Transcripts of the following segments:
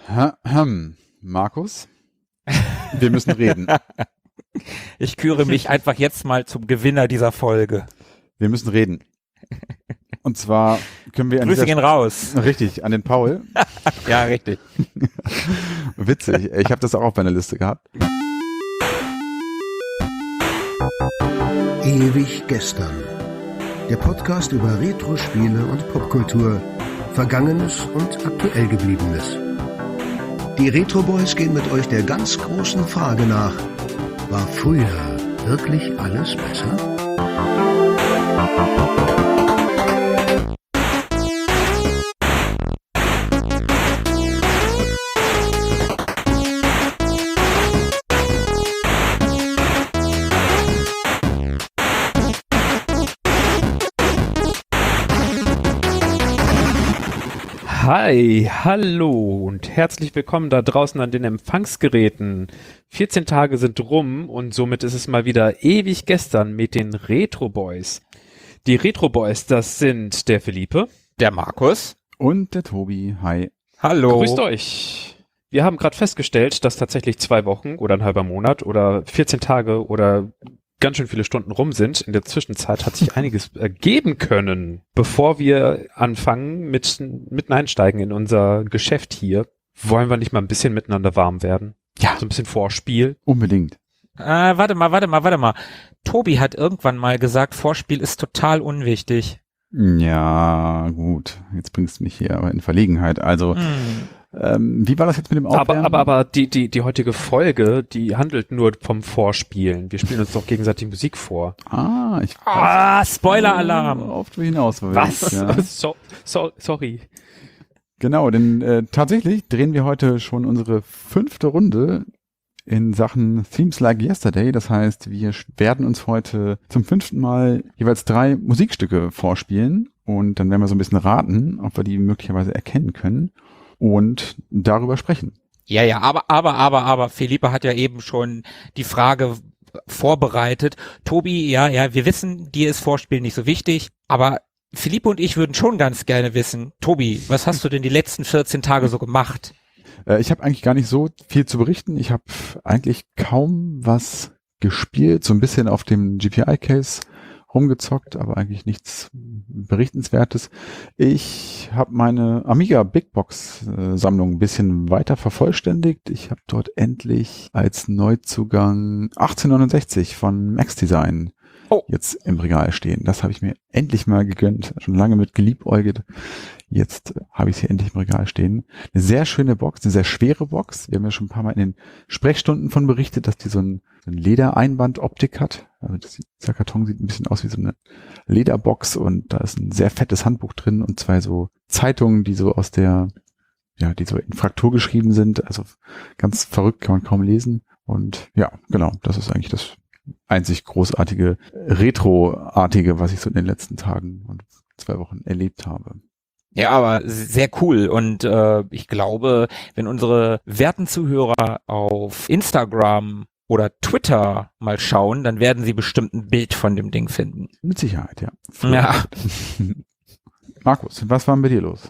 Markus, wir müssen reden. Ich küre mich einfach jetzt mal zum Gewinner dieser Folge. Wir müssen reden. Und zwar können wir... Grüße gehen raus. Richtig, an den Paul. Ja, richtig. Witzig, ich habe das auch auf meiner Liste gehabt. Ewig gestern. Der Podcast über Retro-Spiele und Popkultur, Vergangenes und aktuell Gebliebenes. Die Retro Boys gehen mit euch der ganz großen Frage nach: War früher wirklich alles besser? Hi, hallo und herzlich willkommen da draußen an den Empfangsgeräten. 14 Tage sind rum und somit ist es mal wieder ewig gestern mit den Retro Boys. Die Retro Boys, das sind der Philippe, Der Markus. Und der Tobi. Hi. Hallo. Grüßt euch. Wir haben gerade festgestellt, dass tatsächlich 2 Wochen oder ein halber Monat oder 14 Tage oder ganz schön viele Stunden rum sind. In der Zwischenzeit hat sich einiges ergeben können. Bevor wir anfangen mitten einsteigen in unser Geschäft hier, wollen wir nicht mal ein bisschen miteinander warm werden? Ja. So ein bisschen Vorspiel. Unbedingt. Warte mal. Tobi hat irgendwann mal gesagt, Vorspiel ist total unwichtig. Ja, gut. Jetzt bringst du mich hier aber in Verlegenheit. Also, wie war das jetzt mit dem Aufwärmen? Aber die heutige Folge, die handelt nur vom Vorspielen. Wir spielen uns doch gegenseitig Musik vor. Ich weiß. Spoiler-Alarm. Auf du hinaus willst. Was? Ja. Sorry. Genau, denn tatsächlich drehen wir heute schon unsere 5. Runde in Sachen Themes Like Yesterday. Das heißt, wir werden uns heute zum 5. Mal jeweils 3 Musikstücke vorspielen und dann werden wir so ein bisschen raten, ob wir die möglicherweise erkennen können und darüber sprechen. Ja, aber Philippe hat ja eben schon die Frage vorbereitet. Tobi, ja, wir wissen, dir ist Vorspiel nicht so wichtig, aber Philippe und ich würden schon ganz gerne wissen, Tobi, was hast du denn die letzten 14 Tage so gemacht? Ich habe eigentlich gar nicht so viel zu berichten. Ich habe eigentlich kaum was gespielt, so ein bisschen auf dem GPI-Case rumgezockt, aber eigentlich nichts Berichtenswertes. Ich habe meine Amiga Big Box Sammlung ein bisschen weiter vervollständigt. Ich habe dort endlich als Neuzugang 1869 von Max Design jetzt im Regal stehen. Das habe ich mir endlich mal gegönnt. Schon lange mit geliebäugelt. Jetzt habe ich sie endlich im Regal stehen. Eine sehr schöne Box, eine sehr schwere Box. Wir haben ja schon ein paar Mal in den Sprechstunden von berichtet, dass die so ein Ledereinbandoptik hat. Also dieser Karton sieht ein bisschen aus wie so eine Lederbox und da ist ein sehr fettes Handbuch drin und 2 so Zeitungen, die so die so in Fraktur geschrieben sind. Also ganz verrückt, kann man kaum lesen. Und ja, genau, das ist eigentlich das einzig großartige, Retro-artige, was ich so in den letzten Tagen und 2 Wochen erlebt habe. Ja, aber sehr cool und ich glaube, wenn unsere werten Zuhörer auf Instagram oder Twitter mal schauen, dann werden sie bestimmt ein Bild von dem Ding finden. Mit Sicherheit, ja. Ja. Markus, was war denn bei dir los?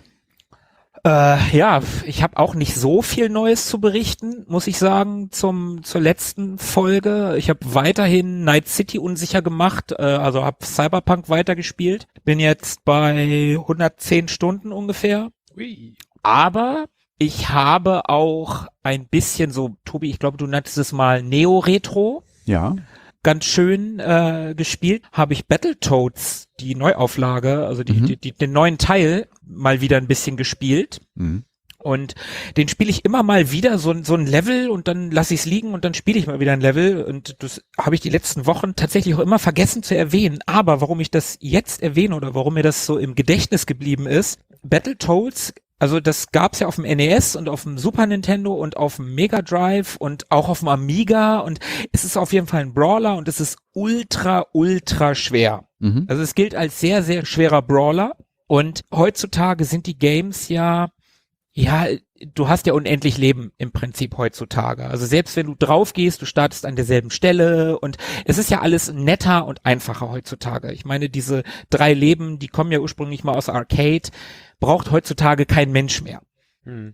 Ja, ich habe auch nicht so viel Neues zu berichten, muss ich sagen, zur letzten Folge. Ich habe weiterhin Night City unsicher gemacht, also habe Cyberpunk weitergespielt. Bin jetzt bei 110 Stunden ungefähr. Ui. Aber ich habe auch ein bisschen so, Tobi, ich glaube, du nanntest es mal Neo-Retro. Ja. Ganz schön gespielt. Habe ich Battletoads, die Neuauflage, also den neuen Teil, mal wieder ein bisschen gespielt. Mhm. Und den spiele ich immer mal wieder so ein Level und dann lasse ich es liegen und dann spiele ich mal wieder ein Level. Und das habe ich die letzten Wochen tatsächlich auch immer vergessen zu erwähnen. Aber warum ich das jetzt erwähne oder warum mir das so im Gedächtnis geblieben ist, Battletoads, also das gab's ja auf dem NES und auf dem Super Nintendo und auf dem Mega Drive und auch auf dem Amiga und es ist auf jeden Fall ein Brawler und es ist ultra schwer. Mhm. Also es gilt als sehr, sehr schwerer Brawler und heutzutage sind die Games ja, du hast ja unendlich Leben im Prinzip heutzutage. Also selbst wenn du drauf gehst, du startest an derselben Stelle und es ist ja alles netter und einfacher heutzutage. Ich meine, diese 3 Leben, die kommen ja ursprünglich mal aus Arcade, braucht heutzutage kein Mensch mehr.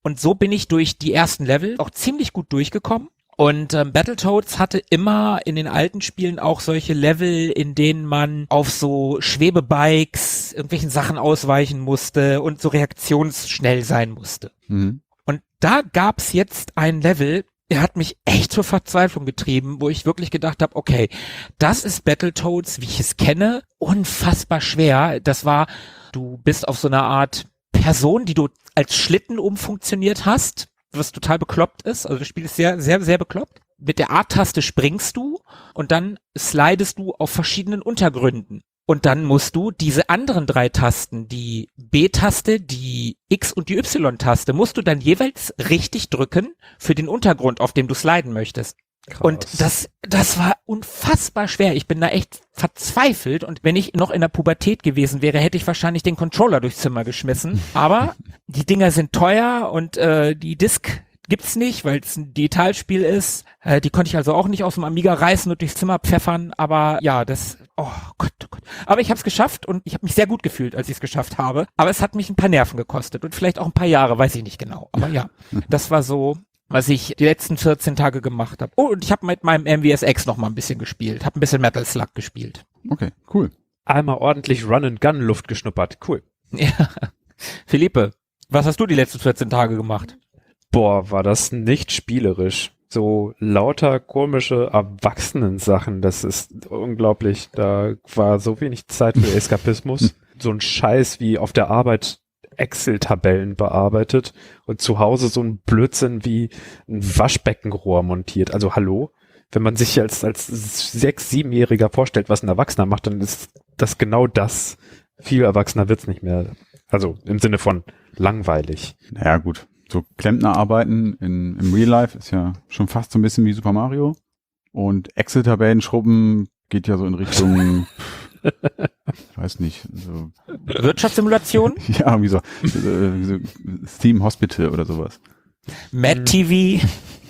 Und so bin ich durch die ersten Level auch ziemlich gut durchgekommen. Und Battletoads hatte immer in den alten Spielen auch solche Level, in denen man auf so Schwebebikes irgendwelchen Sachen ausweichen musste und so reaktionsschnell sein musste. Mhm. Und da gab's jetzt ein Level, der hat mich echt zur Verzweiflung getrieben, wo ich wirklich gedacht habe, okay, das ist Battletoads, wie ich es kenne, unfassbar schwer. Das war, du bist auf so einer Art Person, die du als Schlitten umfunktioniert hast, was total bekloppt ist. Also das Spiel ist sehr, sehr, sehr bekloppt. Mit der A-Taste springst du und dann slidest du auf verschiedenen Untergründen. Und dann musst du diese anderen 3 Tasten, die B-Taste, die X- und die Y-Taste, musst du dann jeweils richtig drücken für den Untergrund, auf dem du sliden möchtest. Krass. Und das war unfassbar schwer. Ich bin da echt verzweifelt und wenn ich noch in der Pubertät gewesen wäre, hätte ich wahrscheinlich den Controller durchs Zimmer geschmissen. Aber die Dinger sind teuer und die Disc gibt's nicht, weil es ein Digitalspiel ist. Die konnte ich also auch nicht aus dem Amiga reißen und durchs Zimmer pfeffern. Aber ja, oh Gott. Aber ich habe es geschafft und ich habe mich sehr gut gefühlt, als ich es geschafft habe. Aber es hat mich ein paar Nerven gekostet und vielleicht auch ein paar Jahre, weiß ich nicht genau. Aber ja, das war so, was ich die letzten 14 Tage gemacht habe. Oh, und ich habe mit meinem MVSX noch mal ein bisschen gespielt. Habe ein bisschen Metal Slug gespielt. Okay, cool. Einmal ordentlich Run-and-Gun-Luft geschnuppert. Cool. Ja. Philippe, was hast du die letzten 14 Tage gemacht? Boah, war das nicht spielerisch. So lauter komische Erwachsenen-Sachen, das ist unglaublich. Da war so wenig Zeit für Eskapismus. So ein Scheiß wie auf der Arbeit Excel-Tabellen bearbeitet und zu Hause so ein Blödsinn wie ein Waschbeckenrohr montiert. Also hallo? Wenn man sich als 6-, 7-Jähriger vorstellt, was ein Erwachsener macht, dann ist das genau das. Viel erwachsener wird's nicht mehr. Also im Sinne von langweilig. Naja, gut. So Klempnerarbeiten im Real Life ist ja schon fast so ein bisschen wie Super Mario. Und Excel-Tabellen schrubben geht ja so in Richtung, ich weiß nicht, so. Wirtschaftssimulation? Ja, irgendwie so Steam Hospital oder sowas. Mad TV?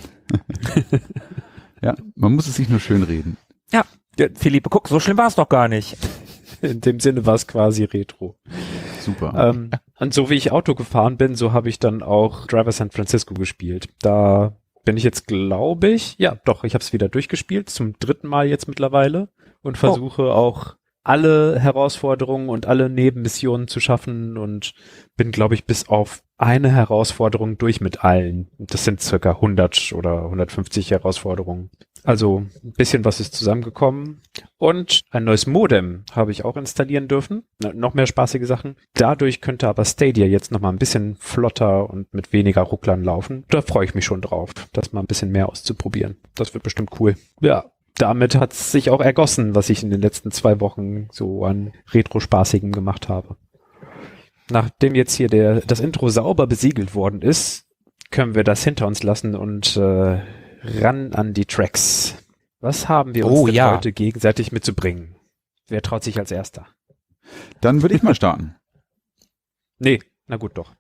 Ja, man muss es sich nur schön reden. Ja, Philippe, guck, so schlimm war es doch gar nicht. In dem Sinne war es quasi Retro. Super. Und so wie ich Auto gefahren bin, so habe ich dann auch Driver San Francisco gespielt. Da bin ich jetzt, glaube ich, ja doch, ich habe es wieder durchgespielt, zum 3. Mal jetzt mittlerweile und versuche auch alle Herausforderungen und alle Nebenmissionen zu schaffen und bin, glaube ich, bis auf eine Herausforderung durch mit allen. Das sind circa 100 oder 150 Herausforderungen. Also ein bisschen was ist zusammengekommen. Und ein neues Modem habe ich auch installieren dürfen. Noch mehr spaßige Sachen. Dadurch könnte aber Stadia jetzt noch mal ein bisschen flotter und mit weniger Rucklern laufen. Da freue ich mich schon drauf, das mal ein bisschen mehr auszuprobieren. Das wird bestimmt cool. Ja, damit hat es sich auch ergossen, was ich in den letzten 2 Wochen so an Retro-Spaßigem gemacht habe. Nachdem jetzt hier das Intro sauber besiegelt worden ist, können wir das hinter uns lassen und ran an die Tracks. Was haben wir uns denn heute gegenseitig mitzubringen? Wer traut sich als Erster? Dann würde ich mal starten. Nee, na gut doch.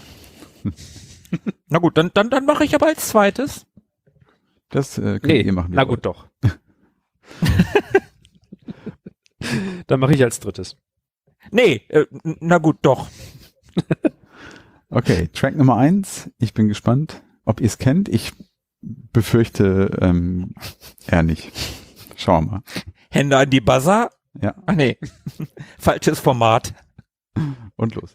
Na gut, dann mache ich aber als zweites. Das könnt ihr machen. Na gut doch. Dann mache ich als drittes. Nee, na gut doch. Okay, Track Nummer 1. Ich bin gespannt, ob ihr es kennt. Ich befürchte eher nicht. Schauen wir mal. Hände an die Buzzer? Ja. Ach nee, falsches Format. Und los.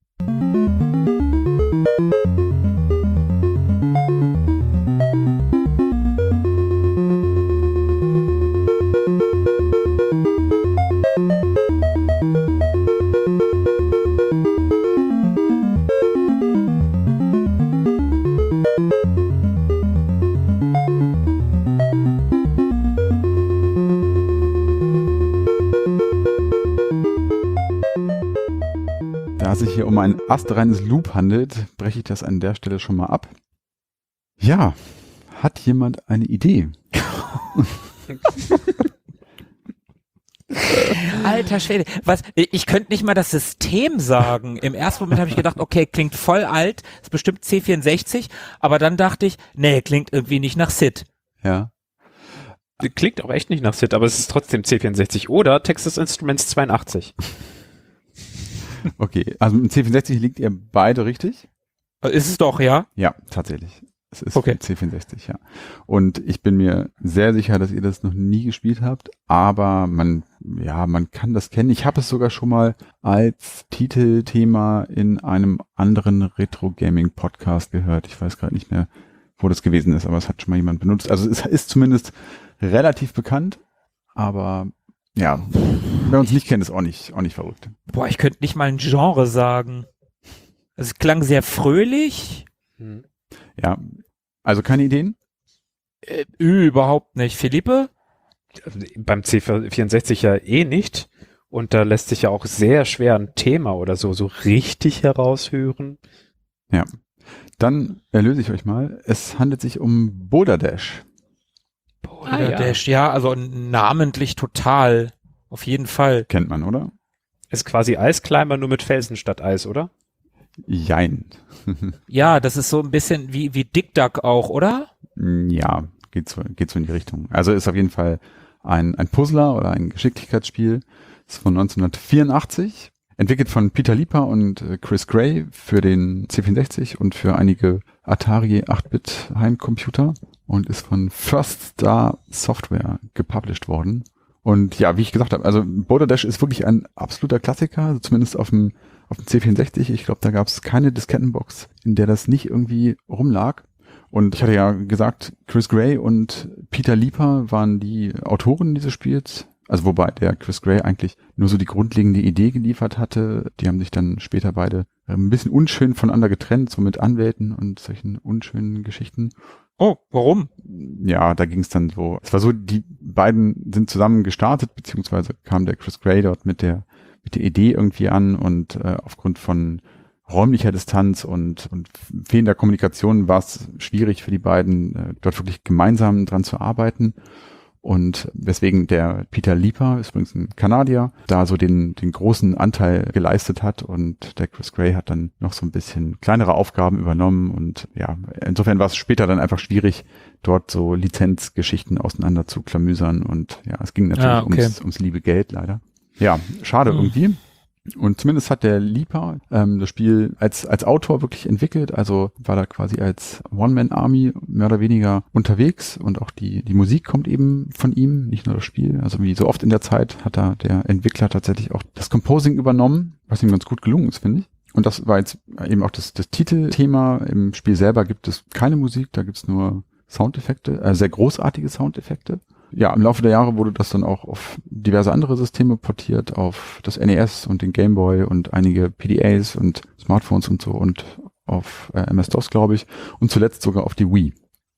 Da es sich hier um ein astreines Loop handelt, breche ich das an der Stelle schon mal ab. Ja, hat jemand eine Idee? Alter Schwede, ich könnte nicht mal das System sagen. Im ersten Moment habe ich gedacht, okay, klingt voll alt, ist bestimmt C64, aber dann dachte ich, nee, klingt irgendwie nicht nach SID. Ja. Klingt auch echt nicht nach SID, aber es ist trotzdem C64 oder Texas Instruments 82. Okay, also mit dem C64 liegt ihr beide richtig. Ist es doch, ja? Ja, tatsächlich. Es ist Okay. C64, ja. Und ich bin mir sehr sicher, dass ihr das noch nie gespielt habt, aber man kann das kennen. Ich habe es sogar schon mal als Titelthema in einem anderen Retro-Gaming-Podcast gehört. Ich weiß gerade nicht mehr, wo das gewesen ist, aber es hat schon mal jemand benutzt. Also es ist zumindest relativ bekannt, aber ja, wer uns nicht kennt, ist auch nicht verrückt. Boah, ich könnte nicht mal ein Genre sagen. Es klang sehr fröhlich. Ja, also keine Ideen? Überhaupt nicht. Philippe? Beim C64 ja eh nicht. Und da lässt sich ja auch sehr schwer ein Thema oder so richtig heraushören. Ja. Dann erlöse ich euch mal. Es handelt sich um Boulder Dash. Oder Dash, ja, also namentlich total. Auf jeden Fall. Kennt man, oder? Ist quasi Eisclimber nur mit Felsen statt Eis, oder? Jein. Ja, das ist so ein bisschen wie Dick Duck auch, oder? Ja, geht so in die Richtung. Also ist auf jeden Fall ein Puzzler oder ein Geschicklichkeitsspiel. Ist von 1984. Entwickelt von Peter Lieper und Chris Gray für den C64 und für einige Atari 8-Bit Heimcomputer und ist von First Star Software gepublished worden. Und ja, wie ich gesagt habe, also Boulder Dash ist wirklich ein absoluter Klassiker, also zumindest auf dem C64. Ich glaube, da gab es keine Diskettenbox, in der das nicht irgendwie rumlag. Und ich hatte ja gesagt, Chris Gray und Peter Lieper waren die Autoren dieses Spiels. Also wobei der Chris Gray eigentlich nur so die grundlegende Idee geliefert hatte. Die haben sich dann später beide ein bisschen unschön voneinander getrennt, so mit Anwälten und solchen unschönen Geschichten. Oh, warum? Ja, da ging es dann so. Es war so, die beiden sind zusammen gestartet, beziehungsweise kam der Chris Gray dort mit der Idee irgendwie an und aufgrund von räumlicher Distanz und fehlender Kommunikation war es schwierig für die beiden, dort wirklich gemeinsam dran zu arbeiten. Und weswegen der Peter Lieper, ist übrigens ein Kanadier, da so den großen Anteil geleistet hat und der Chris Gray hat dann noch so ein bisschen kleinere Aufgaben übernommen und ja, insofern war es später dann einfach schwierig, dort so Lizenzgeschichten auseinander zu klamüsern und ja, es ging natürlich ums liebe Geld leider. Ja, schade irgendwie. Und zumindest hat der Lieper das Spiel als Autor wirklich entwickelt, also war da quasi als One-Man-Army mehr oder weniger unterwegs und auch die Musik kommt eben von ihm, nicht nur das Spiel. Also wie so oft in der Zeit hat da der Entwickler tatsächlich auch das Composing übernommen, was ihm ganz gut gelungen ist, finde ich. Und das war jetzt eben auch das Titelthema. Im Spiel selber gibt es keine Musik, da gibt es nur Soundeffekte, sehr großartige Soundeffekte. Ja, im Laufe der Jahre wurde das dann auch auf diverse andere Systeme portiert, auf das NES und den Game Boy und einige PDAs und Smartphones und so und auf MS-DOS, glaube ich, und zuletzt sogar auf die Wii.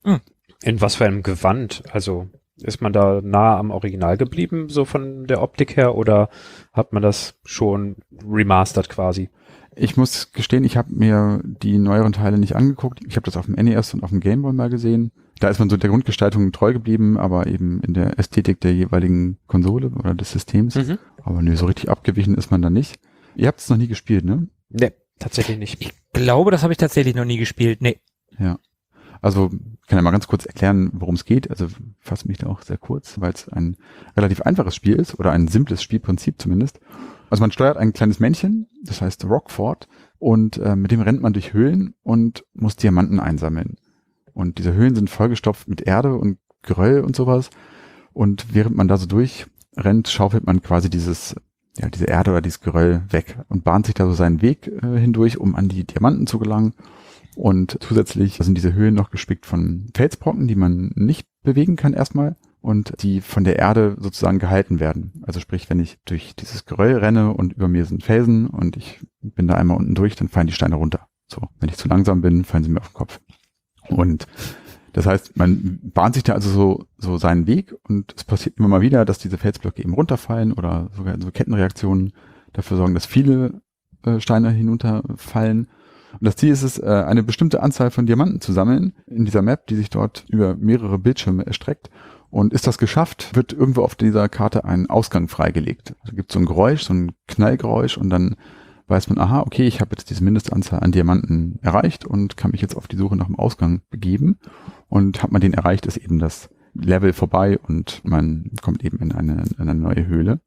In was für einem Gewand? Also ist man da nah am Original geblieben, so von der Optik her, oder hat man das schon remastered quasi? Ich muss gestehen, ich habe mir die neueren Teile nicht angeguckt. Ich habe das auf dem NES und auf dem Game Boy mal gesehen. Da ist man so der Grundgestaltung treu geblieben, aber eben in der Ästhetik der jeweiligen Konsole oder des Systems. Aber nö, so richtig abgewichen ist man da nicht. Ihr habt es noch nie gespielt, ne? Nee, tatsächlich nicht. Ich glaube, das habe ich tatsächlich noch nie gespielt. Nee. Ja. Also ich kann ja mal ganz kurz erklären, worum es geht. Also fasse mich da auch sehr kurz, weil es ein relativ einfaches Spiel ist oder ein simples Spielprinzip zumindest. Also man steuert ein kleines Männchen, das heißt Rockford, und mit dem rennt man durch Höhlen und muss Diamanten einsammeln. Und diese Höhlen sind vollgestopft mit Erde und Geröll und sowas. Und während man da so durchrennt, schaufelt man quasi diese Erde oder dieses Geröll weg und bahnt sich da so seinen Weg hindurch, um an die Diamanten zu gelangen. Und zusätzlich sind diese Höhlen noch gespickt von Felsbrocken, die man nicht bewegen kann erstmal und die von der Erde sozusagen gehalten werden. Also sprich, wenn ich durch dieses Geröll renne und über mir sind Felsen und ich bin da einmal unten durch, dann fallen die Steine runter. So, wenn ich zu langsam bin, fallen sie mir auf den Kopf. Und das heißt, man bahnt sich da also so seinen Weg und es passiert immer mal wieder, dass diese Felsblöcke eben runterfallen oder sogar so Kettenreaktionen dafür sorgen, dass viele Steine hinunterfallen. Und das Ziel ist es, eine bestimmte Anzahl von Diamanten zu sammeln in dieser Map, die sich dort über mehrere Bildschirme erstreckt. Und ist das geschafft, wird irgendwo auf dieser Karte ein Ausgang freigelegt. Also gibt es so ein Geräusch, so ein Knallgeräusch und dann weiß man, aha, okay, ich habe jetzt diese Mindestanzahl an Diamanten erreicht und kann mich jetzt auf die Suche nach dem Ausgang begeben. Und hat man den erreicht, ist eben das Level vorbei und man kommt eben in eine neue Höhle.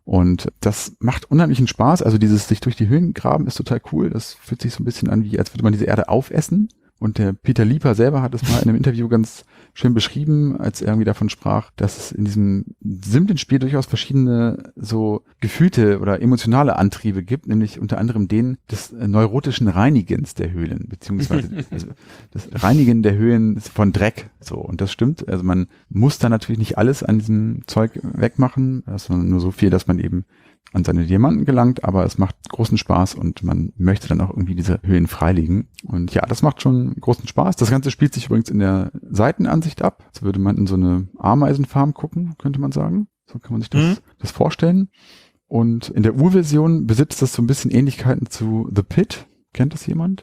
Und das macht unheimlichen Spaß. Also dieses sich durch die Höhlen graben ist total cool. Das fühlt sich so ein bisschen an, wie als würde man diese Erde aufessen. Und der Peter Lieper selber hat es mal in einem Interview ganz schön beschrieben, als er irgendwie davon sprach, dass es in diesem simplen Spiel durchaus verschiedene so gefühlte oder emotionale Antriebe gibt, nämlich unter anderem den des neurotischen Reinigens der Höhlen, beziehungsweise das Reinigen der Höhlen von Dreck. So, und das stimmt. Also man muss da natürlich nicht alles an diesem Zeug wegmachen, sondern nur so viel, dass man eben an seine Diamanten gelangt, aber es macht großen Spaß und man möchte dann auch irgendwie diese Höhen freilegen. Und ja, das macht schon großen Spaß. Das Ganze spielt sich übrigens in der Seitenansicht ab. So würde man in so eine Ameisenfarm gucken, könnte man sagen. So kann man sich das vorstellen. Und in der Urversion besitzt das so ein bisschen Ähnlichkeiten zu The Pit. Kennt das jemand?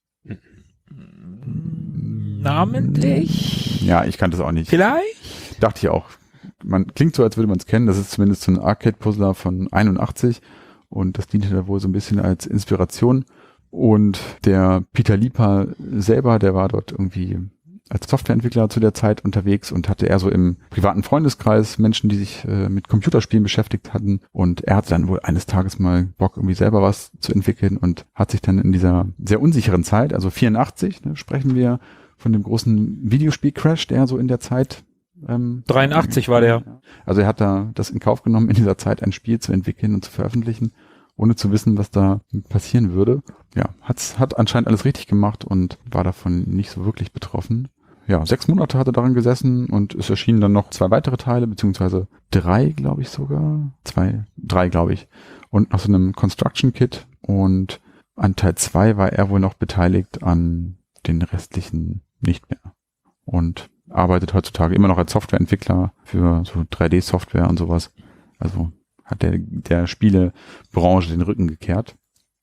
Namentlich? Ja, ich kannte das auch nicht. Vielleicht? Dachte ich auch. Man klingt so, als würde man es kennen. Das ist zumindest so ein Arcade-Puzzler von 81 und das diente da wohl so ein bisschen als Inspiration. Und der Peter Lieper selber, der war dort irgendwie als Softwareentwickler zu der Zeit unterwegs und hatte eher so im privaten Freundeskreis Menschen, die sich mit Computerspielen beschäftigt hatten. Und er hatte dann wohl eines Tages mal Bock, irgendwie selber was zu entwickeln und hat sich dann in dieser sehr unsicheren Zeit, also 84, sprechen wir von dem großen Videospiel-Crash, der so in der Zeit 83 war der. Also er hat da das in Kauf genommen, in dieser Zeit ein Spiel zu entwickeln und zu veröffentlichen, ohne zu wissen, was da passieren würde. Ja, hat anscheinend alles richtig gemacht und war davon nicht so wirklich betroffen. Ja, 6 Monate hat er daran gesessen und es erschienen dann noch 2 weitere Teile, beziehungsweise 3, glaube ich sogar. 3, glaube ich. Und noch so einem Construction Kit. Und an Teil 2 war er wohl noch beteiligt, an den restlichen nicht mehr. Und arbeitet heutzutage immer noch als Softwareentwickler für so 3D-Software und sowas. Also hat der Spielebranche den Rücken gekehrt.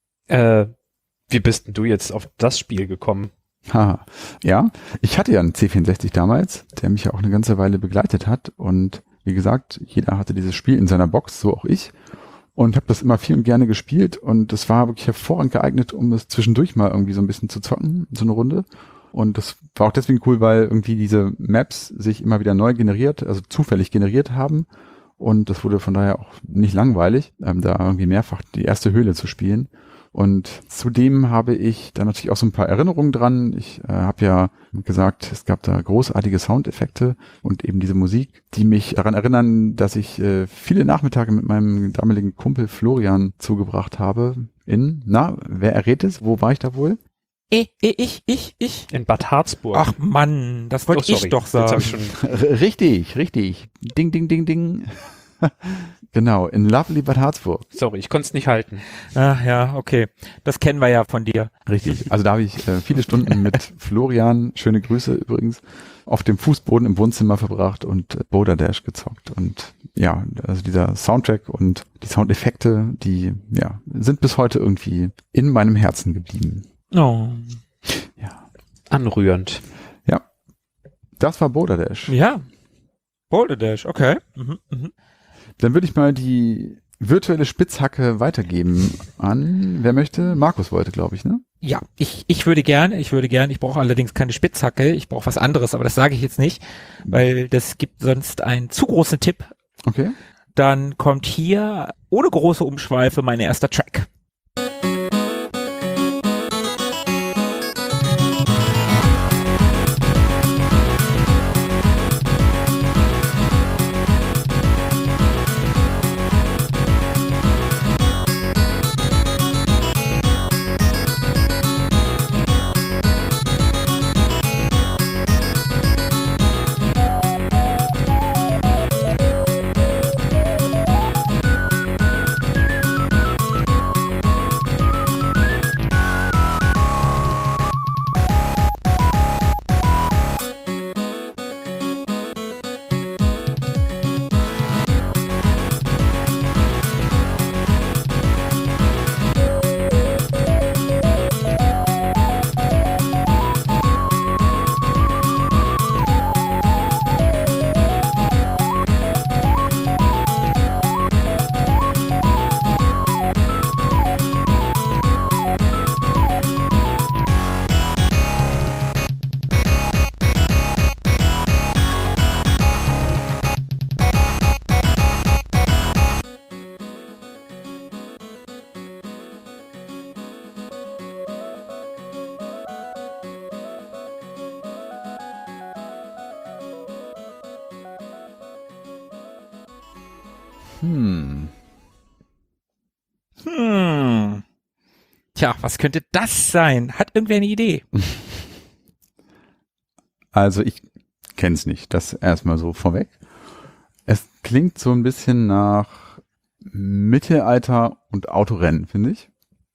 Wie bist denn du jetzt auf das Spiel gekommen? Ja, ich hatte ja einen C64 damals, der mich ja auch eine ganze Weile begleitet hat. Und wie gesagt, jeder hatte dieses Spiel in seiner Box, so auch ich. Und habe das immer viel und gerne gespielt. Und das war wirklich hervorragend geeignet, um es zwischendurch mal irgendwie so ein bisschen zu zocken, so eine Runde. Und das war auch deswegen cool, weil irgendwie diese Maps sich immer wieder neu generiert, also zufällig generiert haben. Und das wurde von daher auch nicht langweilig, da irgendwie mehrfach die erste Höhle zu spielen. Und zudem habe ich da natürlich auch so ein paar Erinnerungen dran. Ich habe ja gesagt, es gab da großartige Soundeffekte und eben diese Musik, die mich daran erinnern, dass ich viele Nachmittage mit meinem damaligen Kumpel Florian zugebracht habe wer errät es? Wo war ich da wohl? Ich. In Bad Harzburg. Ach Mann, das wollte ich doch sagen. Jetzt hab ich schon Richtig. Ding, ding, ding, ding. Genau, in lovely Bad Harzburg. Sorry, ich konnte es nicht halten. Ach ja, okay. Das kennen wir ja von dir. Richtig. Also da habe ich viele Stunden mit Florian, schöne Grüße übrigens, auf dem Fußboden im Wohnzimmer verbracht und Boulder Dash gezockt. Und ja, also dieser Soundtrack und die Soundeffekte, die sind bis heute irgendwie in meinem Herzen geblieben. Oh. Ja. Anrührend. Ja. Das war Boulder Dash. Ja. Boulder Dash, okay. Dann würde ich mal die virtuelle Spitzhacke weitergeben an, wer möchte? Markus wollte, glaube ich, ne? Ja, ich würde gern. Ich brauche allerdings keine Spitzhacke. Ich brauche was anderes, aber das sage ich jetzt nicht, weil das gibt sonst einen zu großen Tipp. Okay. Dann kommt hier ohne große Umschweife mein erster Track. Tja, was könnte das sein? Hat irgendwer eine Idee? Also ich kenne es nicht, das erstmal so vorweg. Es klingt so ein bisschen nach Mittelalter und Autorennen, finde ich.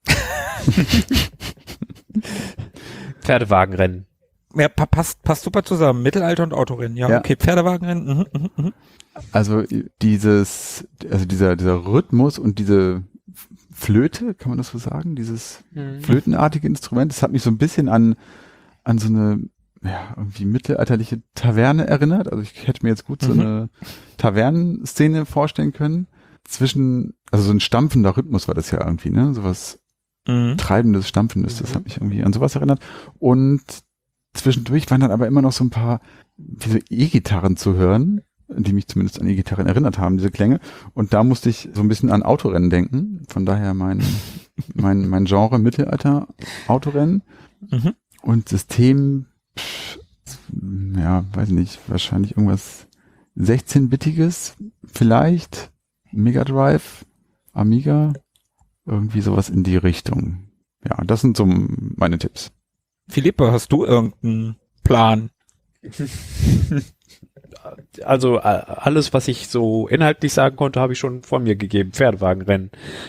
Pferdewagenrennen. Ja, passt super zusammen. Mittelalter und Autorennen. Ja, okay, Pferdewagenrennen. Also dieser Rhythmus und diese Flöte, kann man das so sagen? Dieses flötenartige Instrument, das hat mich so ein bisschen an so eine irgendwie mittelalterliche Taverne erinnert. Also ich hätte mir jetzt gut so eine Tavernenszene vorstellen können. Also so ein stampfender Rhythmus war das ja irgendwie, ne? Sowas treibendes, stampfendes, das hat mich irgendwie an sowas erinnert. Und zwischendurch waren dann aber immer noch so ein paar wie so E-Gitarren zu hören, die mich zumindest an E-Gitarren erinnert haben, diese Klänge. Und da musste ich so ein bisschen an Autorennen denken. Von daher mein Genre Mittelalter Autorennen. Und System, weiß nicht, wahrscheinlich irgendwas 16-Bittiges, vielleicht Mega Drive, Amiga, irgendwie sowas in die Richtung. Ja, das sind so meine Tipps. Philippe, hast du irgendeinen Plan? Also alles, was ich so inhaltlich sagen konnte, habe ich schon von mir gegeben. Pferdewagenrennen.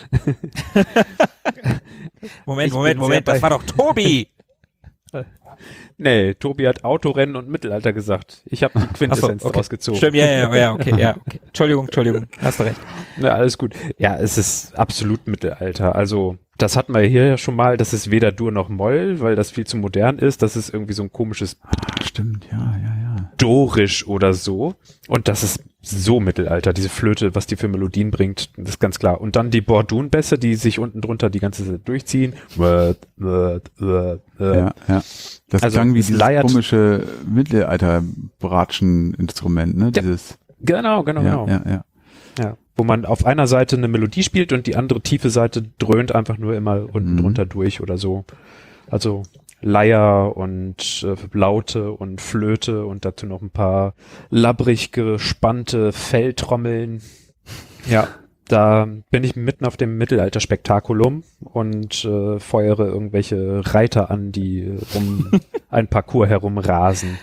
Moment, das war doch Tobi! Nee, Tobi hat Autorennen und Mittelalter gesagt. Ich habe die Quintessenz daraus gezogen. Stimmt, okay. Entschuldigung, hast du recht. Ja, alles gut. Ja, es ist absolut Mittelalter. Also, das hatten wir hier ja schon mal, das ist weder Dur noch Moll, weil das viel zu modern ist. Das ist irgendwie so ein komisches stimmt, ja. Dorisch oder so. Und das ist so Mittelalter, diese Flöte, was die für Melodien bringt, das ist ganz klar. Und dann die Bordun-Bässe, die sich unten drunter die ganze Zeit durchziehen. Ja. Das klang wie dieses komische Mittelalter-Bratschen-Instrument, ne? Genau. Ja, wo man auf einer Seite eine Melodie spielt und die andere tiefe Seite dröhnt einfach nur immer unten drunter durch oder so. Also Leier und Laute und Flöte und dazu noch ein paar labbrig gespannte Felltrommeln. Ja, da bin ich mitten auf dem Mittelalter-Spektakulum und feuere irgendwelche Reiter an, die um ein Parcours herum rasen.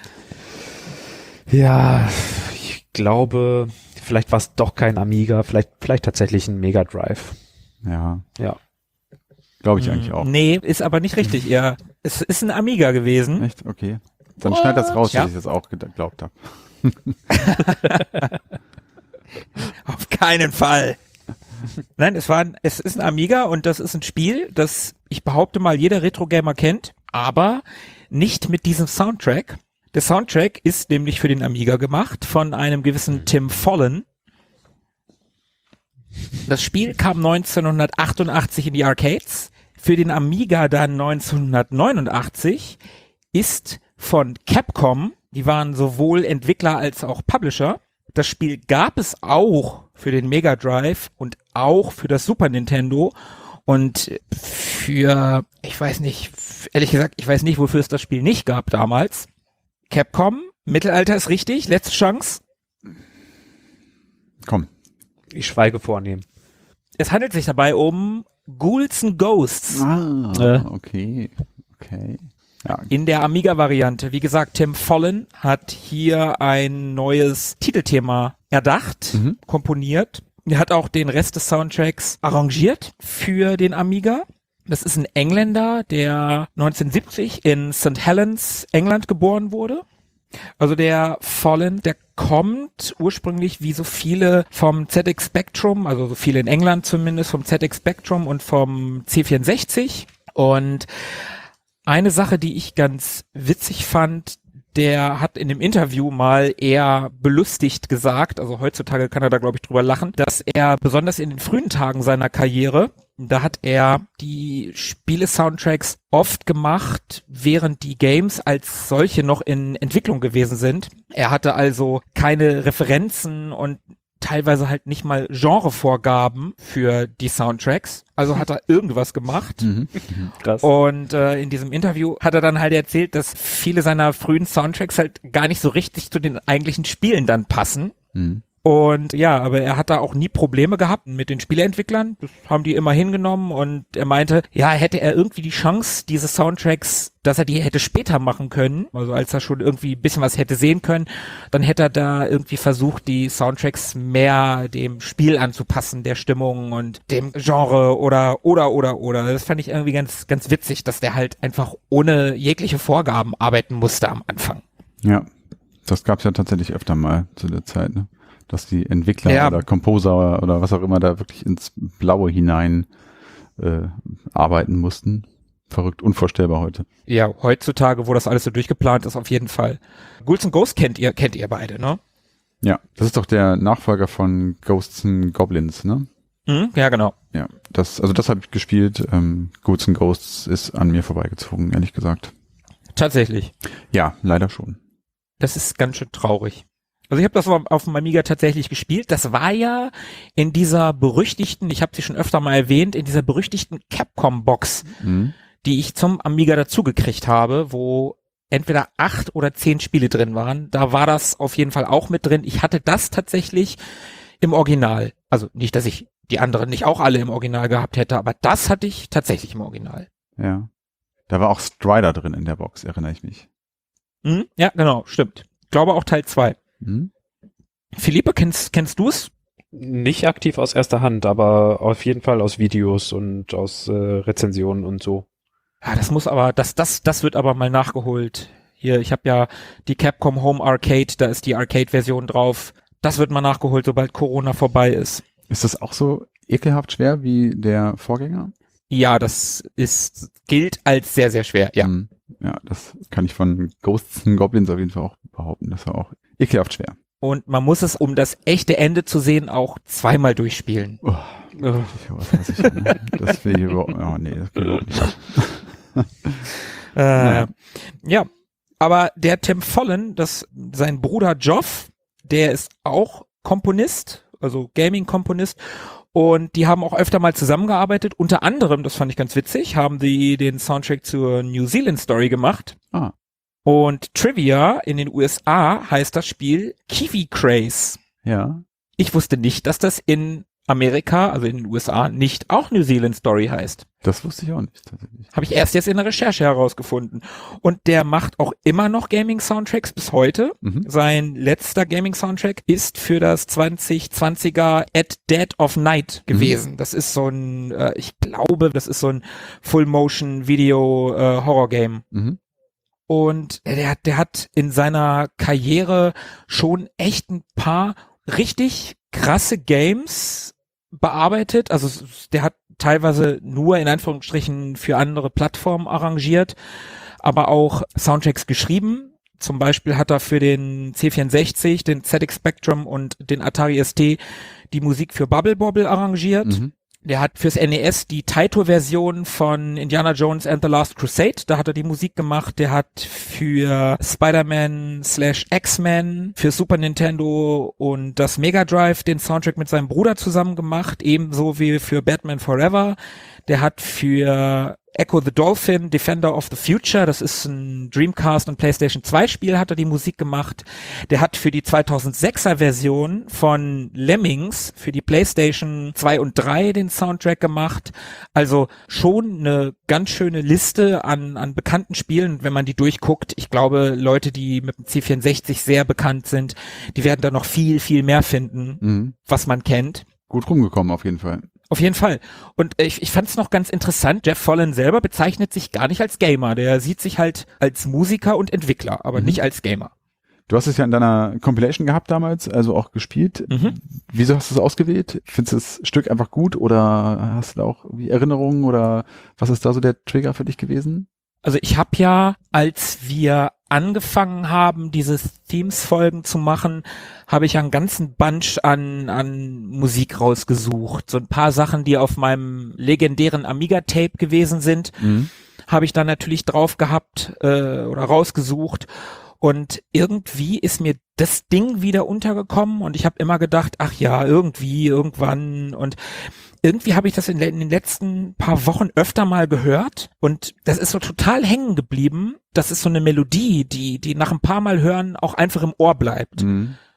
Ja, ich glaube, vielleicht war es doch kein Amiga, vielleicht tatsächlich ein Mega Drive. Ja. Glaube ich eigentlich auch. Nee, ist aber nicht richtig. Ja, es ist ein Amiga gewesen. Echt? Okay. Dann schneid das raus, dass ich das auch geglaubt habe. Auf keinen Fall. Nein, es ist ein Amiga und das ist ein Spiel, das ich behaupte mal jeder Retro-Gamer kennt, aber nicht mit diesem Soundtrack. Der Soundtrack ist nämlich für den Amiga gemacht von einem gewissen Tim Follin. Das Spiel kam 1988 in die Arcades. Für den Amiga dann 1989 ist von Capcom, die waren sowohl Entwickler als auch Publisher. Das Spiel gab es auch für den Mega Drive und auch für das Super Nintendo und für, ich weiß nicht, ehrlich gesagt, ich weiß nicht, wofür es das Spiel nicht gab damals. Capcom, Mittelalter ist richtig, letzte Chance. Komm. Ich schweige vornehm. Es handelt sich dabei um Ghouls and Ghosts. Okay. Ja. In der Amiga-Variante. Wie gesagt, Tim Follin hat hier ein neues Titelthema erdacht, komponiert. Er hat auch den Rest des Soundtracks arrangiert für den Amiga. Das ist ein Engländer, der 1970 in St. Helens, England geboren wurde. Also der Follin, der kommt ursprünglich wie so viele vom ZX Spectrum, also so viele in England zumindest, vom ZX Spectrum und vom C64. Und eine Sache, die ich ganz witzig fand, der hat in dem Interview mal eher belustigt gesagt, also heutzutage kann er da glaube ich drüber lachen, dass er besonders in den frühen Tagen seiner Karriere, da hat er die Spiele-Soundtracks oft gemacht, während die Games als solche noch in Entwicklung gewesen sind. Er hatte also keine Referenzen und teilweise halt nicht mal Genrevorgaben für die Soundtracks. Also hat er irgendwas gemacht. Krass. Und in diesem Interview hat er dann halt erzählt, dass viele seiner frühen Soundtracks halt gar nicht so richtig zu den eigentlichen Spielen dann passen. Und ja, aber er hat da auch nie Probleme gehabt mit den Spieleentwicklern. Das haben die immer hingenommen und er meinte, ja, hätte er irgendwie die Chance, diese Soundtracks, dass er die hätte später machen können, also als er schon irgendwie ein bisschen was hätte sehen können, dann hätte er da irgendwie versucht, die Soundtracks mehr dem Spiel anzupassen, der Stimmung und dem Genre oder. Das fand ich irgendwie ganz, ganz witzig, dass der halt einfach ohne jegliche Vorgaben arbeiten musste am Anfang. Ja, das gab's ja tatsächlich öfter mal zu der Zeit, ne? Dass die Entwickler oder Composer oder was auch immer da wirklich ins Blaue hinein arbeiten mussten. Verrückt, unvorstellbar heute. Ja, heutzutage, wo das alles so durchgeplant ist, auf jeden Fall. Ghouls & Ghosts kennt ihr beide, ne? Ja, das ist doch der Nachfolger von Ghosts & Goblins, ne? Ja, genau. Ja, das habe ich gespielt. Ghouls & Ghosts ist an mir vorbeigezogen, ehrlich gesagt. Tatsächlich. Ja, leider schon. Das ist ganz schön traurig. Also ich habe das auf dem Amiga tatsächlich gespielt. Das war ja in dieser berüchtigten, ich habe sie schon öfter mal erwähnt, in dieser berüchtigten Capcom-Box, die ich zum Amiga dazugekriegt habe, wo entweder 8 oder 10 Spiele drin waren. Da war das auf jeden Fall auch mit drin. Ich hatte das tatsächlich im Original. Also nicht, dass ich die anderen nicht auch alle im Original gehabt hätte, aber das hatte ich tatsächlich im Original. Ja. Da war auch Strider drin in der Box, erinnere ich mich. Ja, genau, stimmt. Ich glaube auch Teil 2. Philippe, kennst du es? Nicht aktiv aus erster Hand, aber auf jeden Fall aus Videos und aus Rezensionen und so. Ja, das wird aber mal nachgeholt. Hier, ich habe ja die Capcom Home Arcade, da ist die Arcade-Version drauf. Das wird mal nachgeholt, sobald Corona vorbei ist. Ist das auch so ekelhaft schwer wie der Vorgänger? Ja, gilt als sehr, sehr schwer, ja. Ja, das kann ich von Ghosts & Goblins auf jeden Fall auch behaupten. Das war auch ekelhaft schwer. Und man muss es, um das echte Ende zu sehen, auch zweimal durchspielen. Was weiß ich, ne? Das will ich überhaupt, das geht überhaupt nicht. Ja, aber der Tim Follin, sein Bruder Geoff, der ist auch Komponist, also Gaming-Komponist, und die haben auch öfter mal zusammengearbeitet. Unter anderem, das fand ich ganz witzig, haben die den Soundtrack zur New Zealand Story gemacht. Und Trivia in den USA heißt das Spiel Kiwi Craze. Ja. Ich wusste nicht, dass das in Amerika, also in den USA, nicht auch New Zealand Story heißt. Das wusste ich auch nicht, tatsächlich. Habe ich erst jetzt in der Recherche herausgefunden. Und der macht auch immer noch Gaming-Soundtracks bis heute. Sein letzter Gaming-Soundtrack ist für das 2020er At Dead of Night gewesen. Das ist so ein, ich glaube, das ist so ein Full-Motion-Video-Horror-Game. Und der hat in seiner Karriere schon echt ein paar richtig krasse Games bearbeitet. Also der hat teilweise nur in Anführungsstrichen für andere Plattformen arrangiert, aber auch Soundtracks geschrieben. Zum Beispiel hat er für den C64, den ZX Spectrum und den Atari ST die Musik für Bubble Bobble arrangiert. Der hat fürs NES die Taito-Version von Indiana Jones and the Last Crusade, da hat er die Musik gemacht. Der hat für Spider-Man/X-Men, für Super Nintendo und das Mega Drive den Soundtrack mit seinem Bruder zusammen gemacht, ebenso wie für Batman Forever. Der hat für Echo the Dolphin, Defender of the Future, das ist ein Dreamcast und PlayStation 2 Spiel, hat er die Musik gemacht. Der hat für die 2006er Version von Lemmings für die PlayStation 2 und 3 den Soundtrack gemacht. Also schon eine ganz schöne Liste an bekannten Spielen, wenn man die durchguckt. Ich glaube, Leute, die mit dem C64 sehr bekannt sind, die werden da noch viel, viel mehr finden, was man kennt. Gut rumgekommen auf jeden Fall. Auf jeden Fall. Und ich fand es noch ganz interessant, Jeff Follin selber bezeichnet sich gar nicht als Gamer. Der sieht sich halt als Musiker und Entwickler, aber nicht als Gamer. Du hast es ja in deiner Compilation gehabt damals, also auch gespielt. Wieso hast du es ausgewählt? Findest du das Stück einfach gut oder hast du da auch Erinnerungen oder was ist da so der Trigger für dich gewesen? Also ich habe ja, als wir angefangen haben, diese Themes-Folgen zu machen, habe ich einen ganzen Bunch an Musik rausgesucht. So ein paar Sachen, die auf meinem legendären Amiga-Tape gewesen sind, habe ich dann natürlich drauf gehabt oder rausgesucht. Und irgendwie ist mir das Ding wieder untergekommen und ich habe immer gedacht, ach ja, irgendwie, irgendwann. Und irgendwie habe ich das in den letzten paar Wochen öfter mal gehört und das ist so total hängen geblieben. Das ist so eine Melodie, die nach ein paar Mal hören auch einfach im Ohr bleibt.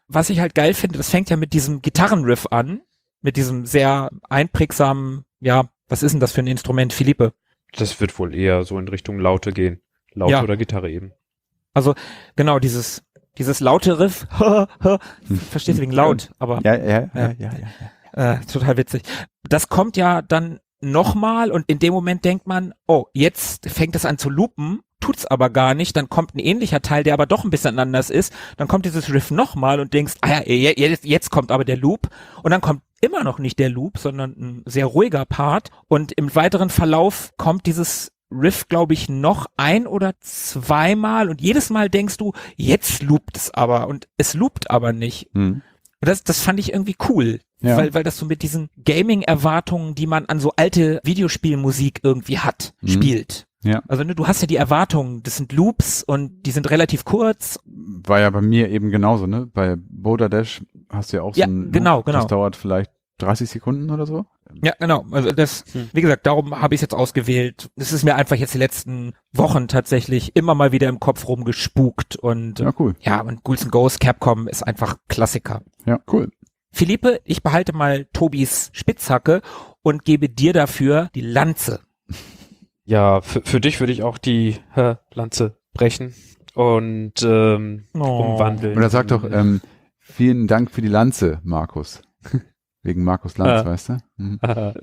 was ich halt geil finde, das fängt ja mit diesem Gitarrenriff an, mit diesem sehr einprägsamen, ja, was ist denn das für ein Instrument, Philippe? Das wird wohl eher so in Richtung Laute gehen. Laute oder Gitarre eben. Also genau, dieses laute Riff, verstehst du, wegen laut, aber Ja. total witzig. Das kommt ja dann nochmal und in dem Moment denkt man, oh, jetzt fängt es an zu loopen, tut's aber gar nicht, dann kommt ein ähnlicher Teil, der aber doch ein bisschen anders ist, dann kommt dieses Riff nochmal und denkst, jetzt kommt aber der Loop und dann kommt immer noch nicht der Loop, sondern ein sehr ruhiger Part und im weiteren Verlauf kommt dieses Riff, glaube ich, noch ein oder zweimal und jedes Mal denkst du, jetzt loopt es aber und es loopt aber nicht. Hm. Das fand ich irgendwie cool, weil das so mit diesen Gaming-Erwartungen, die man an so alte Videospielmusik irgendwie hat, spielt. Ja. Also ne, du hast ja die Erwartungen, das sind Loops und die sind relativ kurz. War ja bei mir eben genauso, ne? Bei Boulder Dash hast du ja auch so einen Loop, genau. das dauert vielleicht 30 Sekunden oder so. Ja, genau. Also das, wie gesagt, darum habe ich es jetzt ausgewählt. Es ist mir einfach jetzt die letzten Wochen tatsächlich immer mal wieder im Kopf rumgespukt und Ja, cool. ja, und Ghouls & Ghosts, Capcom ist einfach Klassiker. Ja, cool. Philippe, ich behalte mal Tobis Spitzhacke und gebe dir dafür die Lanze. Ja, für dich würde ich auch die Lanze brechen und umwandeln. Oder sag doch, vielen Dank für die Lanze, Markus. Wegen Markus Lanz, weißt du? Mhm.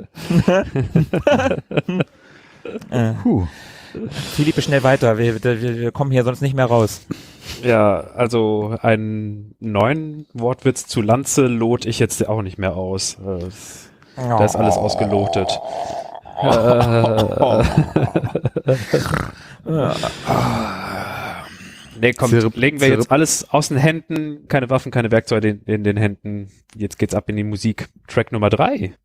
Philippe, schnell weiter. Wir kommen hier sonst nicht mehr raus. Ja, also einen neuen Wortwitz zu Lanze lot ich jetzt auch nicht mehr aus. Da ist alles ausgelotet. Nee, komm, legen wir jetzt alles aus den Händen, keine Waffen, keine Werkzeuge in den Händen. Jetzt geht's ab in die Musik. Track Nummer 3.